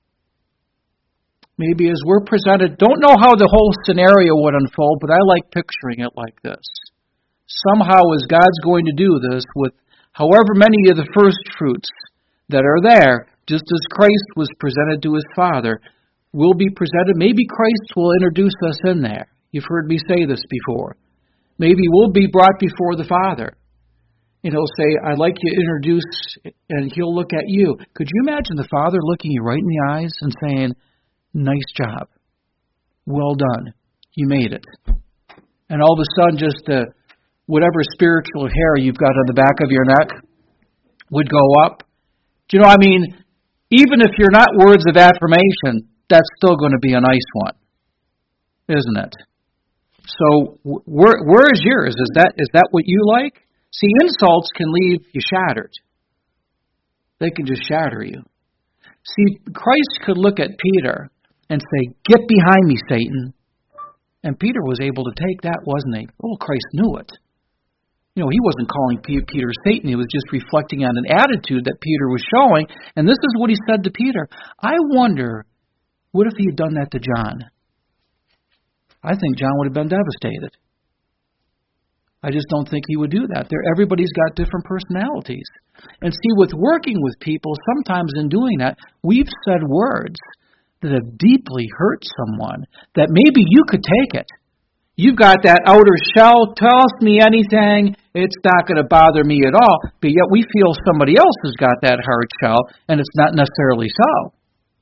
S1: Maybe as we're presented, don't know how the whole scenario would unfold, but I like picturing it like this. Somehow, as God's going to do this with however many of the first fruits that are there, just as Christ was presented to his Father, will be presented. Maybe Christ will introduce us in there. You've heard me say this before. Maybe we'll be brought before the Father. And he'll say, I'd like you to introduce, and he'll look at you. Could you imagine the Father looking you right in the eyes and saying, nice job. Well done. You made it. And all of a sudden, just whatever spiritual hair you've got on the back of your neck would go up. Do you know, even if you're not words of affirmation, that's still going to be a nice one, isn't it? So where is yours? Is that what you like? See, insults can leave you shattered. They can just shatter you. See, Christ could look at Peter and say, get behind me, Satan. And Peter was able to take that, wasn't he? Oh, Christ knew it. He wasn't calling Peter Satan. He was just reflecting on an attitude that Peter was showing. And this is what he said to Peter. I wonder, what if he had done that to John? I think John would have been devastated. I just don't think he would do that. Everybody's got different personalities. And see, with working with people, sometimes in doing that, we've said words that have deeply hurt someone that maybe you could take it. You've got that outer shell, tells me anything, it's not going to bother me at all. But yet we feel somebody else has got that hard shell, and it's not necessarily so.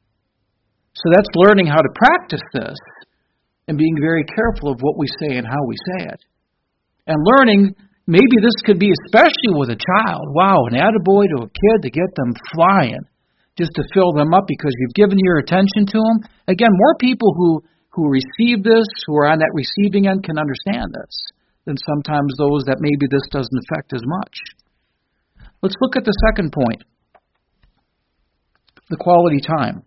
S1: So that's learning how to practice this and being very careful of what we say and how we say it. And learning, maybe this could be especially with a child. Wow, an attaboy to a kid to get them flying, just to fill them up because you've given your attention to them. Again, more people who receive this, who are on that receiving end, can understand this than sometimes those that maybe this doesn't affect as much. Let's look at the second point, the quality time.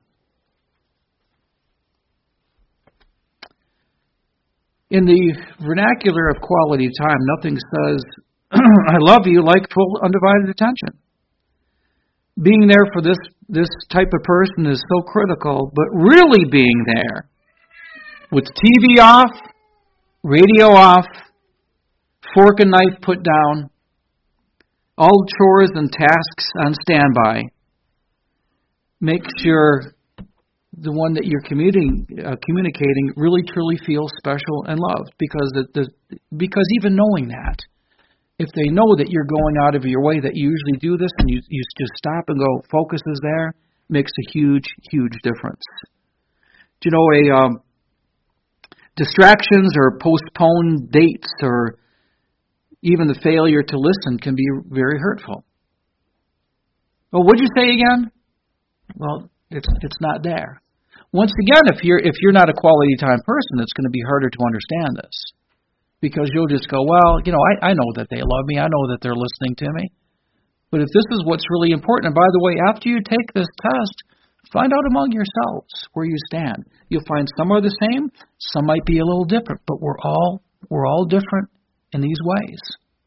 S1: In the vernacular of quality time, nothing says, I love you, like full undivided attention. Being there for this type of person is so critical, but really being there with TV off, radio off, fork and knife put down, all chores and tasks on standby. Make sure the one that you're communicating really truly feels special and loved, because even knowing that, if they know that you're going out of your way, that you usually do this, and you just stop and go, focus is there, makes a huge, huge difference. Do you know, distractions or postponed dates or even the failure to listen can be very hurtful. Oh, what'd you say again? Well, it's not there. Once again, if you're not a quality time person, it's going to be harder to understand this, because you'll just go, well, I know that they love me, I know that they're listening to me. But if this is what's really important, and by the way, after you take this test, find out among yourselves where you stand. You'll find some are the same, some might be a little different, but we're all different in these ways.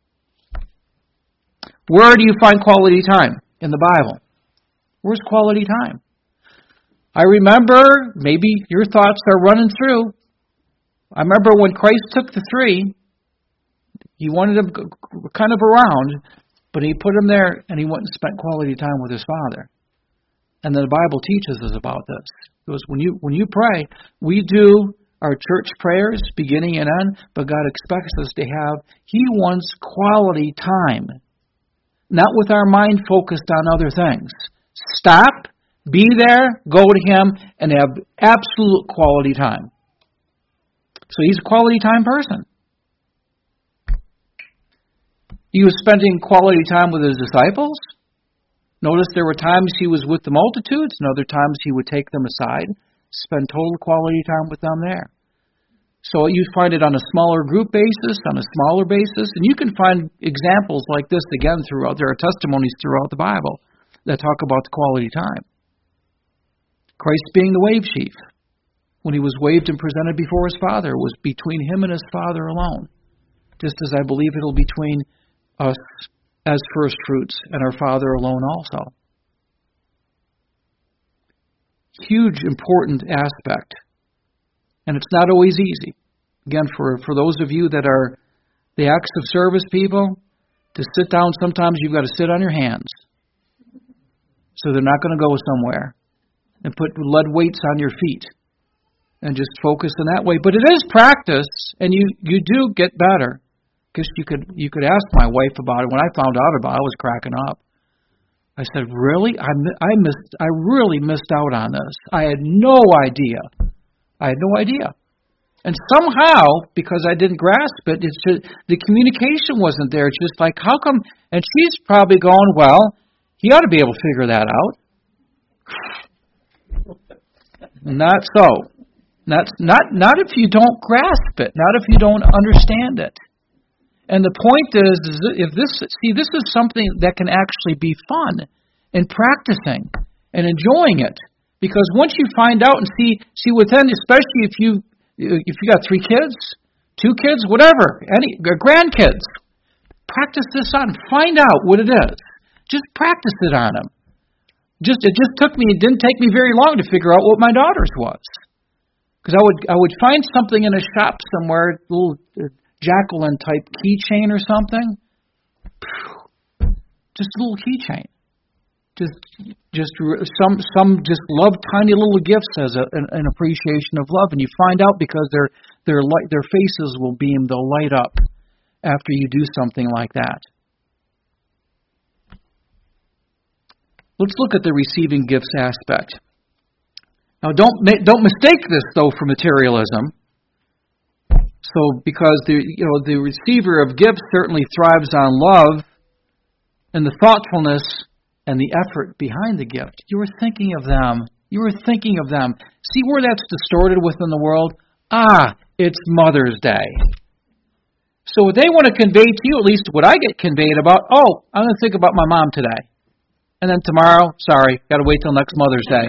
S1: Where do you find quality time in the Bible? Where's quality time? I remember, maybe your thoughts are running through. I remember when Christ took the 3, he wanted them kind of around, but he put them there and he went and spent quality time with his Father. And the Bible teaches us about this. It was when you pray, we do our church prayers, beginning and end, but God expects us to have, He wants quality time, not with our mind focused on other things. Stop, be there, go to Him, and have absolute quality time. So He's a quality time person. He was spending quality time with His disciples. Notice there were times He was with the multitudes, and other times He would take them aside, spend total quality time with them there. So you find it on a smaller group basis, on a smaller basis, and you can find examples like this again throughout. There are testimonies throughout the Bible that talk about the quality time. Christ being the wave chief, when He was waved and presented before His Father, was between Him and His Father alone, just as I believe it'll be between us as first fruits and our Father alone also. Huge, important aspect. And it's not always easy. Again, for those of you that are the acts of service people, to sit down, sometimes you've got to sit on your hands. So they're not going to go somewhere. And put lead weights on your feet. And just focus in that way. But it is practice, and you do get better. Because you could ask my wife about it. When I found out about it, I was cracking up. I said, really? I really missed out on this. I had no idea. And somehow, because I didn't grasp it, it's just, the communication wasn't there. It's just like, how come? And she's probably going, well, he ought to be able to figure that out. Not so. Not if you don't grasp it. Not if you don't understand it. And the point is this is something that can actually be fun in practicing and enjoying it. Because once you find out and see within, especially if you got 3 kids, 2 kids, whatever, any grandkids, practice this on. Find out what it is. Just practice it on them. It didn't take me very long to figure out what my daughter's was. Because I would find something in a shop somewhere, a little Jacqueline type keychain or something. Just a little keychain. Some just love tiny little gifts as an appreciation of love, and you find out because their faces will beam, they'll light up after you do something like that. Let's look at the receiving gifts aspect. Now, don't mistake this though for materialism. So, because the receiver of gifts certainly thrives on love and the thoughtfulness and the effort behind the gift. You were thinking of them. You were thinking of them. See where that's distorted within the world? It's Mother's Day. So what they want to convey to you, at least what I get conveyed about, I'm going to think about my mom today. And then tomorrow, sorry, got to wait till next Mother's Day.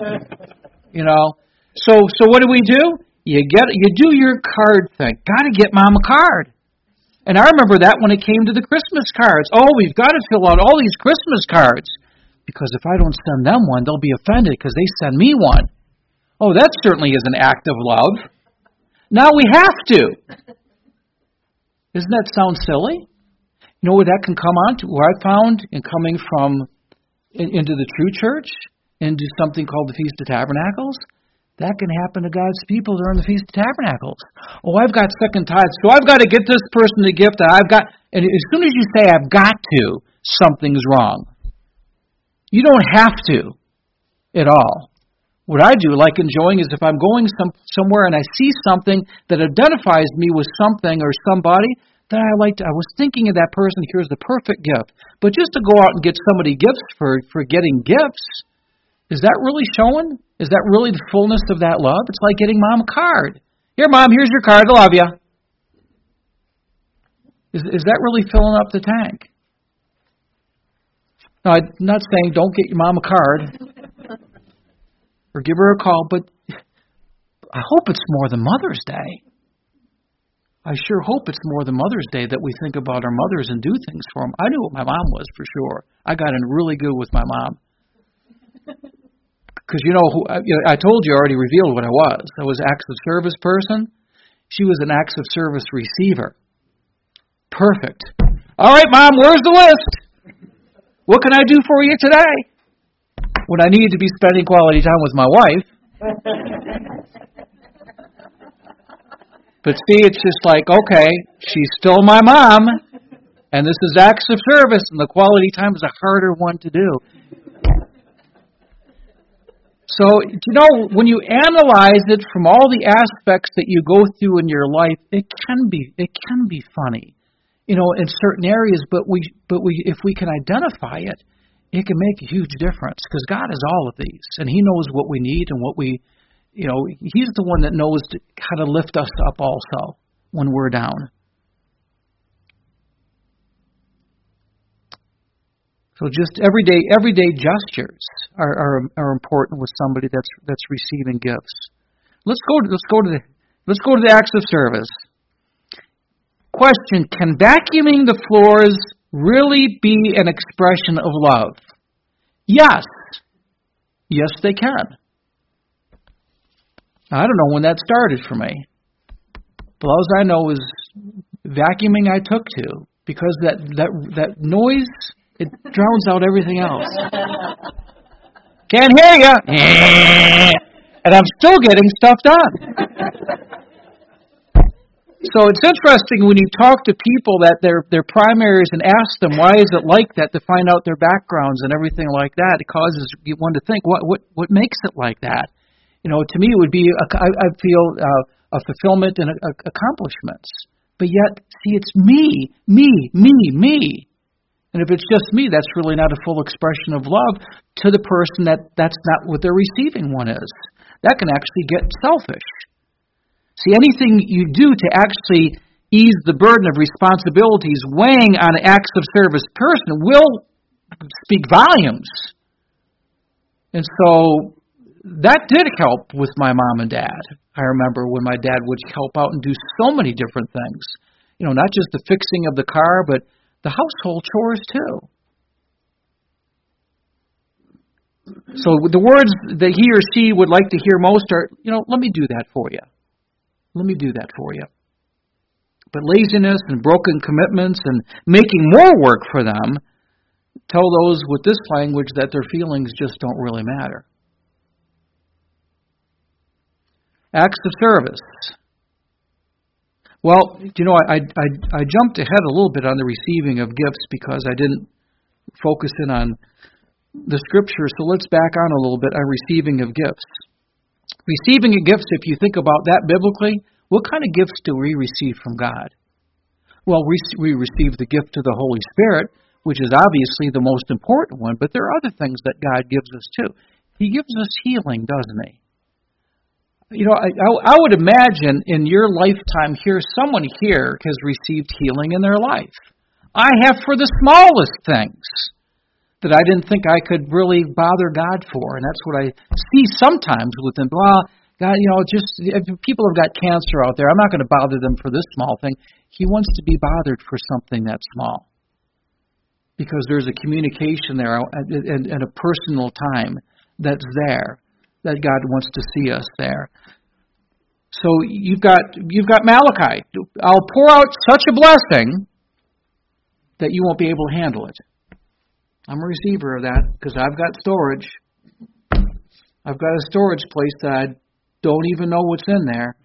S1: So what do? You do your card thing. Got to get Mom a card. And I remember that when it came to the Christmas cards. We've got to fill out all these Christmas cards. Because if I don't send them one, they'll be offended because they send me one. That certainly is an act of love. Now we have to. Doesn't that sound silly? You know where that can come on to? Where I found in coming from into the true church, into something called the Feast of Tabernacles, that can happen to God's people during the Feast of Tabernacles. I've got second tithes, so I've got to get this person the gift that I've got. And as soon as you say I've got to, something's wrong. You don't have to at all. What I do, like enjoying, is if I'm going somewhere and I see something that identifies me with something or somebody, then I was thinking of that person, here's the perfect gift. But just to go out and get somebody gifts for getting gifts, is that really showing? Is that really the fullness of that love? It's like getting Mom a card. Here, Mom, here's your card. I love you. Is that really filling up the tank? No, I'm not saying don't get your Mom a card or give her a call, but I hope it's more than Mother's Day. I sure hope it's more than Mother's Day that we think about our mothers and do things for them. I knew what my mom was for sure. I got in really good with my mom. Because I told you, I already revealed what I was. I was an acts of service person. She was an acts of service receiver. Perfect. All right, Mom, where's the list? What can I do for you today? When I need to be spending quality time with my wife. But see, it's just like, okay, she's still my mom, and this is acts of service, and the quality time is a harder one to do. So, when you analyze it from all the aspects that you go through in your life, it can be funny, in certain areas. But if we can identify it, it can make a huge difference because God is all of these, and He knows what we need and what we, He's the one that knows how to lift us up also when we're down. So just everyday gestures are important with somebody that's receiving gifts. Let's go to the acts of service. Question: can vacuuming the floors really be an expression of love? Yes. Yes, they can. I don't know when that started for me. But all I know is vacuuming I took to, because that noise, it drowns out everything else. Can't hear you. And I'm still getting stuff done. So it's interesting when you talk to people that they're primaries and ask them why is it like that, to find out their backgrounds and everything like that. It causes one to think what makes it like that. To me it would be I feel a fulfillment and accomplishments. But yet, see, it's me. And if it's just me, that's really not a full expression of love to the person that's not what their receiving one is. That can actually get selfish. See, anything you do to actually ease the burden of responsibilities weighing on an acts of service person will speak volumes. And so that did help with my mom and dad. I remember when my dad would help out and do so many different things. Not just the fixing of the car, but the household chores too. So the words that he or she would like to hear most are, let me do that for you. Let me do that for you. But laziness and broken commitments and making more work for them tell those with this language that their feelings just don't really matter. Acts of service. Well, I jumped ahead a little bit on the receiving of gifts because I didn't focus in on the Scripture. So let's back on a little bit on receiving of gifts. Receiving gifts, if you think about that biblically, what kind of gifts do we receive from God? Well, we receive the gift of the Holy Spirit, which is obviously the most important one, but there are other things that God gives us too. He gives us healing, doesn't He? You know, I would imagine in your lifetime here, someone here has received healing in their life. I have for the smallest things that I didn't think I could really bother God for, and that's what I see sometimes with them. Well, God, you know, just if people have got cancer out there, I'm not going to bother them for this small thing. He wants to be bothered for something that's small, because there's a communication there and a personal time that's there, that God wants to see us there. So you've got Malachi. I'll pour out such a blessing that you won't be able to handle it. I'm a receiver of that because I've got storage. I've got a storage place that I don't even know what's in there.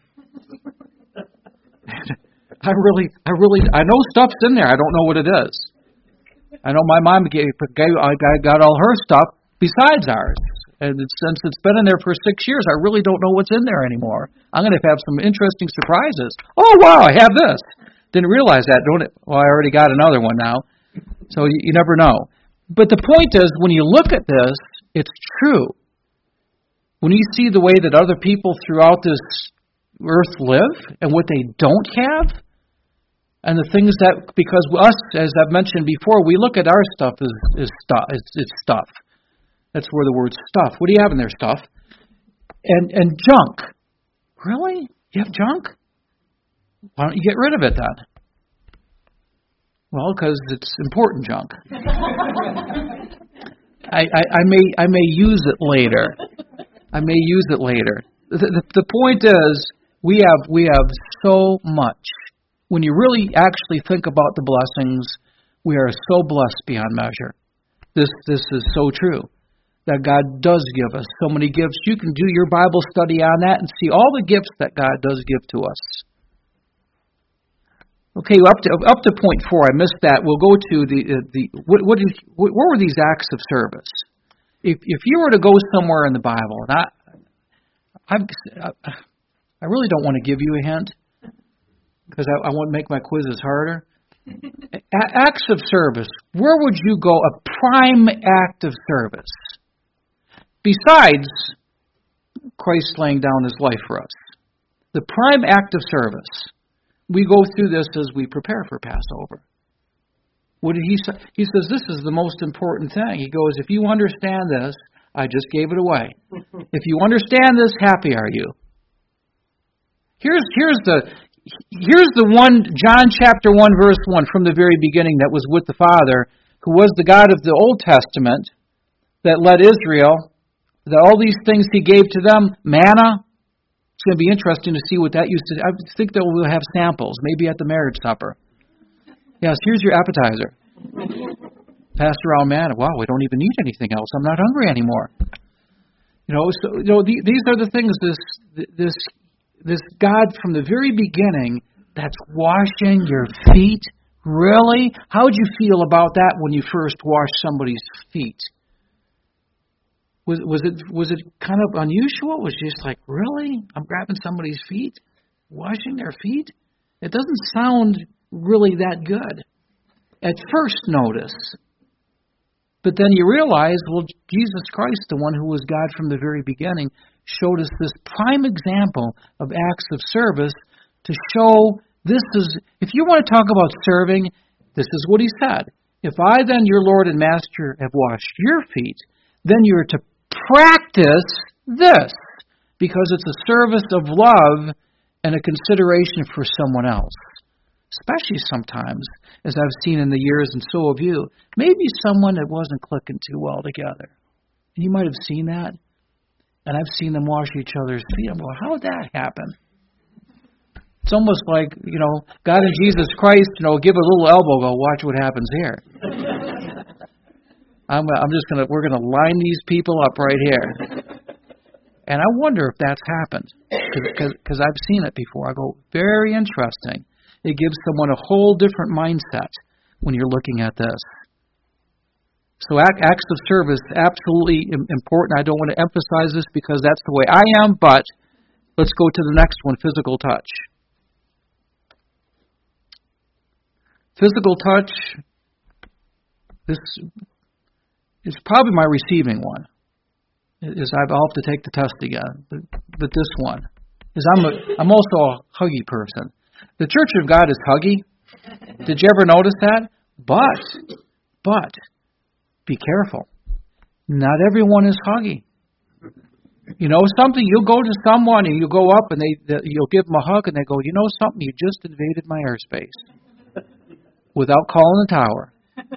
S1: I know stuff's in there. I don't know what it is. I know my mom got all her stuff besides ours. And since it's been in there for 6 years, I really don't know what's in there anymore. I'm going to have some interesting surprises. Oh, wow, I have this. Didn't realize that, don't it? Well, I already got another one now. So you never know. But the point is, when you look at this, it's true. When you see the way that other people throughout this earth live and what they don't have, and the things that, because us, as I've mentioned before, we look at our stuff as stuff. It's stuff. That's where the word stuff. What do you have in there, stuff? And junk. Really? You have junk? Why don't you get rid of it then? Well, because it's important junk. I may use it later. I may use it later. The point is, we have so much. When you really actually think about the blessings, we are so blessed beyond measure. This is so true, that God does give us so many gifts. You can do your Bible study on that and see all the gifts that God does give to us. Okay, up to point 4. I missed that. We'll go to what were these acts of service? If you were to go somewhere in the Bible, and I really don't want to give you a hint, because I want to make my quizzes harder. Acts of service. Where would you go? A prime act of service. Besides Christ laying down His life for us. The prime act of service. We go through this as we prepare for Passover. What did He say? He says this is the most important thing. He goes, if you understand this, I just gave it away. If you understand this, happy are you. Here's the one, John chapter 1, verse 1, from the very beginning, that was with the Father, who was the God of the Old Testament, that led Israel, that all these things He gave to them, manna. It's going to be interesting to see what that used to. I think that we'll have samples, maybe at the marriage supper. Yes, here's your appetizer. Pass around manna. Wow, we don't even need anything else. I'm not hungry anymore. These are the things. This God from the very beginning that's washing your feet. Really? How would you feel about that when you first washed somebody's feet? Was it kind of unusual? Was it just like, really? I'm grabbing somebody's feet? Washing their feet? It doesn't sound really that good at first notice. But then you realize, well, Jesus Christ, the one who was God from the very beginning, showed us this prime example of acts of service to show this is, if you want to talk about serving, this is what He said. If I then, your Lord and Master, have washed your feet, then you're to practice this, because it's a service of love and a consideration for someone else. Especially sometimes, as I've seen in the years, and so have you, maybe someone that wasn't clicking too well together. And you might have seen that. And I've seen them wash each other's feet. I'm going, how did that happen? It's almost like, God and Jesus Christ, give a little elbow, go, watch what happens here. We're going to line these people up right here. And I wonder if that's happened. Because I've seen it before. I go, very interesting. It gives someone a whole different mindset when you're looking at this. So acts of service, absolutely important. I don't want to emphasize this because that's the way I am, but let's go to the next one, physical touch. Physical touch, this is probably my receiving one. I'll have to take the test again. But this one is I'm also a huggy person. The Church of God is huggy. Did you ever notice that? But be careful. Not everyone is huggy. You know something? You'll go to someone and you'll go up and you'll give them a hug and they go, you know something? You just invaded my airspace without calling the tower.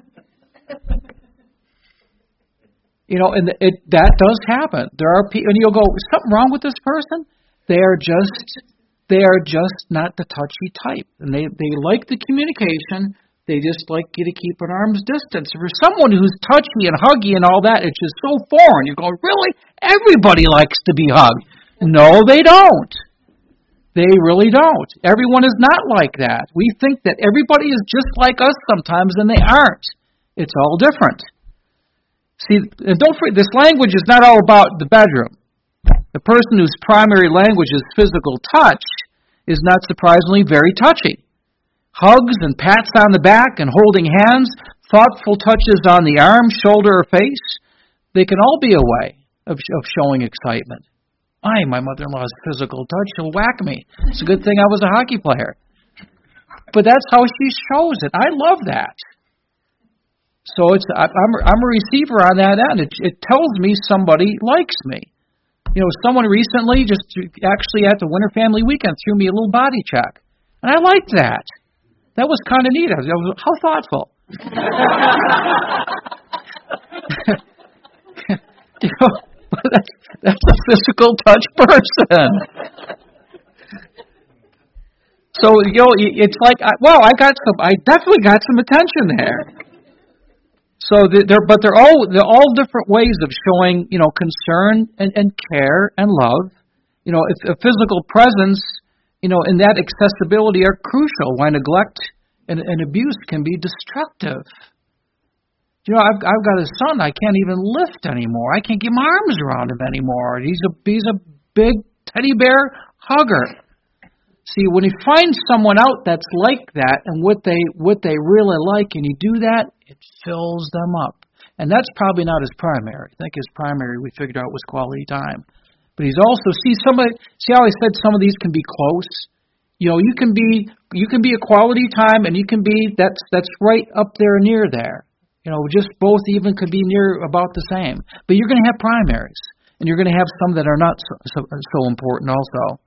S1: You know, and that does happen. There are people, and you'll go, is something wrong with this person? They are just not the touchy type, and they like the communication. They just like you to keep an arm's distance. For someone who's touchy and huggy and all that, it's just so foreign. You go, really? Everybody likes to be hugged. No, they don't. They really don't. Everyone is not like that. We think that everybody is just like us sometimes, and they aren't. It's all different. See, and don't forget, this language is not all about the bedroom. The person whose primary language is physical touch is not surprisingly very touchy. Hugs and pats on the back and holding hands, thoughtful touches on the arm, shoulder, or face, they can all be a way of showing excitement. My mother-in-law's physical touch, she'll whack me. It's a good thing I was a hockey player. But that's how she shows it. I love that. So I'm a receiver on that end. It tells me somebody likes me. You know, someone recently, just actually at the Winter Family Weekend, threw me a little body check. And I liked that. That was kind of neat. I was, how thoughtful. You know, that's a physical touch person. So, you know, it's like, I definitely got some attention there. So they're all different ways of showing, you know, concern and care and love. You know, if a physical presence, you know, and that accessibility are crucial. Why neglect and abuse can be destructive. You know, I've got a son. I can't even lift anymore. I can't get my arms around him anymore. He's a big teddy bear hugger. See, when you find someone out that's like that and what they really like, and you do that, it fills them up. And that's probably not his primary. I think his primary, we figured out, was quality time. But he's also, see how I said some of these can be close? You know, you can be a quality time, and you can be, that's right up there near there. You know, just both even could be near about the same. But you're going to have primaries, and you're going to have some that are not so important also.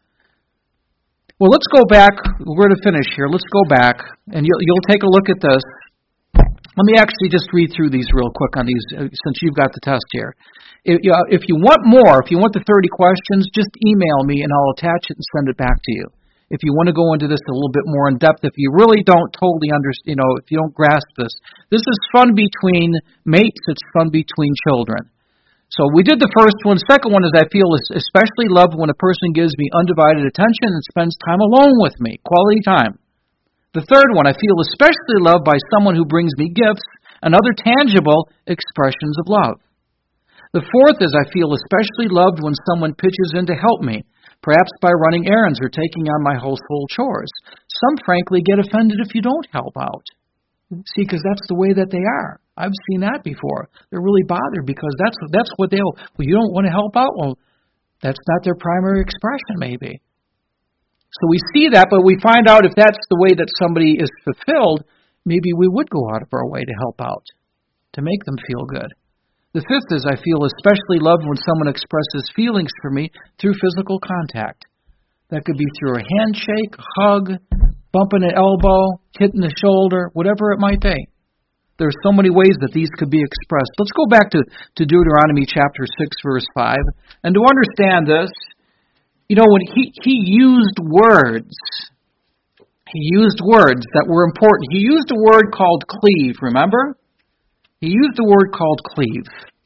S1: Well, let's go back. We're going to finish here. Let's go back, and you'll take a look at this. Let me actually just read through these real quick on these, since you've got the test here. If you want more, if you want the 30 questions, just email me, and I'll attach it and send it back to you. If you want to go into this a little bit more in depth, if you really don't totally understand, you know, if you don't grasp this is fun between mates. It's fun between children. So we did the first one. Second one is I feel especially loved when a person gives me undivided attention and spends time alone with me, quality time. The third one, I feel especially loved by someone who brings me gifts and other tangible expressions of love. The fourth is I feel especially loved when someone pitches in to help me, perhaps by running errands or taking on my household chores. Some, frankly, get offended if you don't help out. See, because that's the way that they are. I've seen that before. They're really bothered because that's what well, you don't want to help out? Well, that's not their primary expression, maybe. So we see that, but we find out if that's the way that somebody is fulfilled, maybe we would go out of our way to help out, to make them feel good. The fifth is I feel especially loved when someone expresses feelings for me through physical contact. That could be through a handshake, a hug, bumping an elbow, hitting the shoulder, whatever it might be. There are so many ways that these could be expressed. Let's go back to Deuteronomy chapter 6, verse 5. And to understand this, you know, when he used words that were important. He used a word called cleave, remember? He used a word called cleave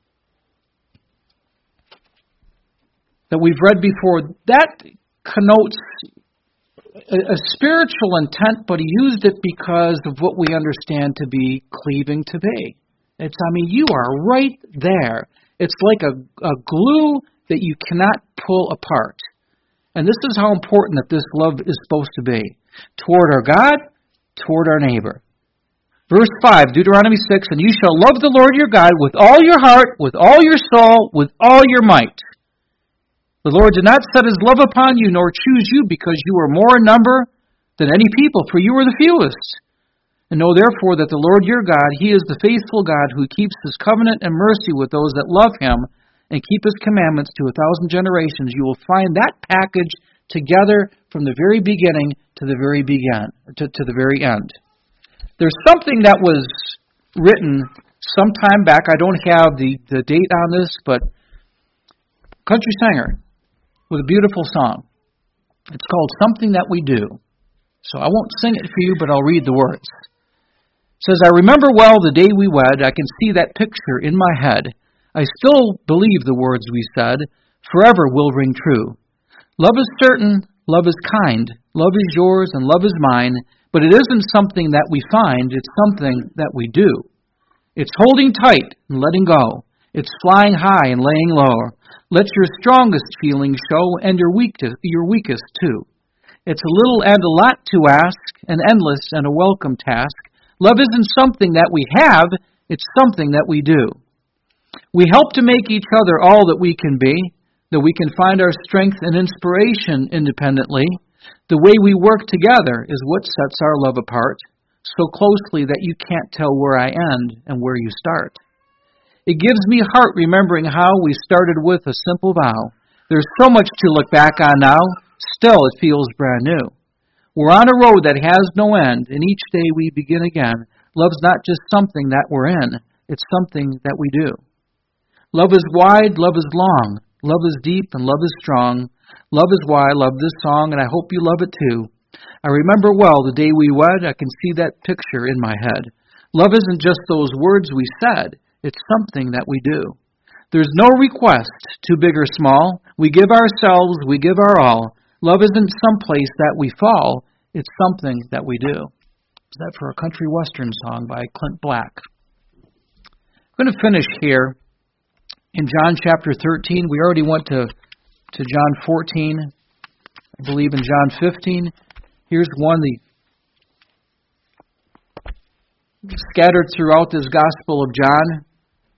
S1: that we've read before. That connotes a spiritual intent, but he used it because of what we understand to be cleaving to be. You are right there. It's like a glue that you cannot pull apart. And this is how important that this love is supposed to be. Toward our God, toward our neighbor. Verse 5, Deuteronomy 6, and you shall love the Lord your God with all your heart, with all your soul, with all your might. The Lord did not set his love upon you, nor choose you, because you were more in number than any people, for you were the fewest. And know therefore that the Lord your God, he is the faithful God who keeps his covenant and mercy with those that love him and keep his commandments to 1,000 generations. You will find that package together from the very beginning to the very to the very end. There's something that was written some time back. I don't have the date on this, but country singer with a beautiful song. It's called Something That We Do. So I won't sing it for you, but I'll read the words. It says, I remember well the day we wed. I can see that picture in my head. I still believe the words we said. Forever will ring true. Love is certain. Love is kind. Love is yours and love is mine. But it isn't something that we find. It's something that we do. It's holding tight and letting go. It's flying high and laying low. Let your strongest feelings show and your weakest too. It's a little and a lot to ask, an endless and a welcome task. Love isn't something that we have, it's something that we do. We help to make each other all that we can be, that we can find our strength and inspiration independently. The way we work together is what sets our love apart, so closely that you can't tell where I end and where you start. It gives me heart remembering how we started with a simple vow. There's so much to look back on now. Still, it feels brand new. We're on a road that has no end, and each day we begin again. Love's not just something that we're in. It's something that we do. Love is wide, love is long. Love is deep, and love is strong. Love is why I love this song, and I hope you love it too. I remember well the day we wed. I can see that picture in my head. Love isn't just those words we said. It's something that we do. There's no request, too big or small. We give ourselves, we give our all. Love isn't someplace that we fall. It's something that we do. Is that for a country western song by Clint Black? I'm going to finish here in John chapter 13. We already went to John 14. I believe in John 15. Here's one scattered throughout this Gospel of John.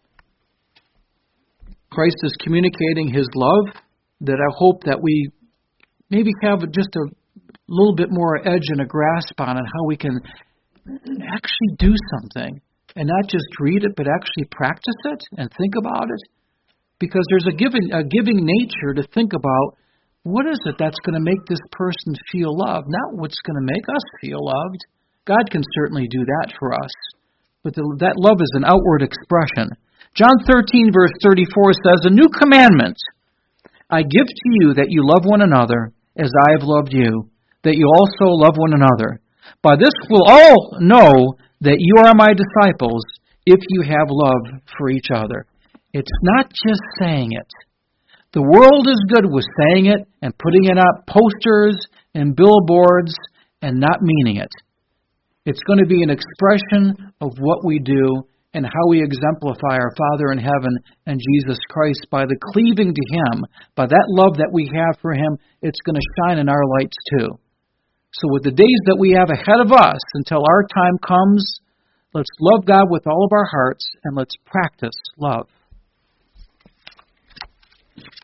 S1: Christ is communicating his love that I hope that we maybe have just a little bit more edge and a grasp on how we can actually do something and not just read it, but actually practice it and think about it. Because there's a giving nature to think about what is it that's going to make this person feel loved, not what's going to make us feel loved. God can certainly do that for us, but that love is an outward expression. John 13, verse 34 says, A new commandment I give to you, that you love one another as I have loved you, that you also love one another. By this will all know that you are my disciples, if you have love for each other. It's not just saying it. The world is good with saying it and putting it up posters and billboards and not meaning it. It's going to be an expression of what we do and how we exemplify our Father in heaven and Jesus Christ by the cleaving to him, by that love that we have for him. It's going to shine in our lights too. So with the days that we have ahead of us until our time comes, let's love God with all of our hearts and let's practice love.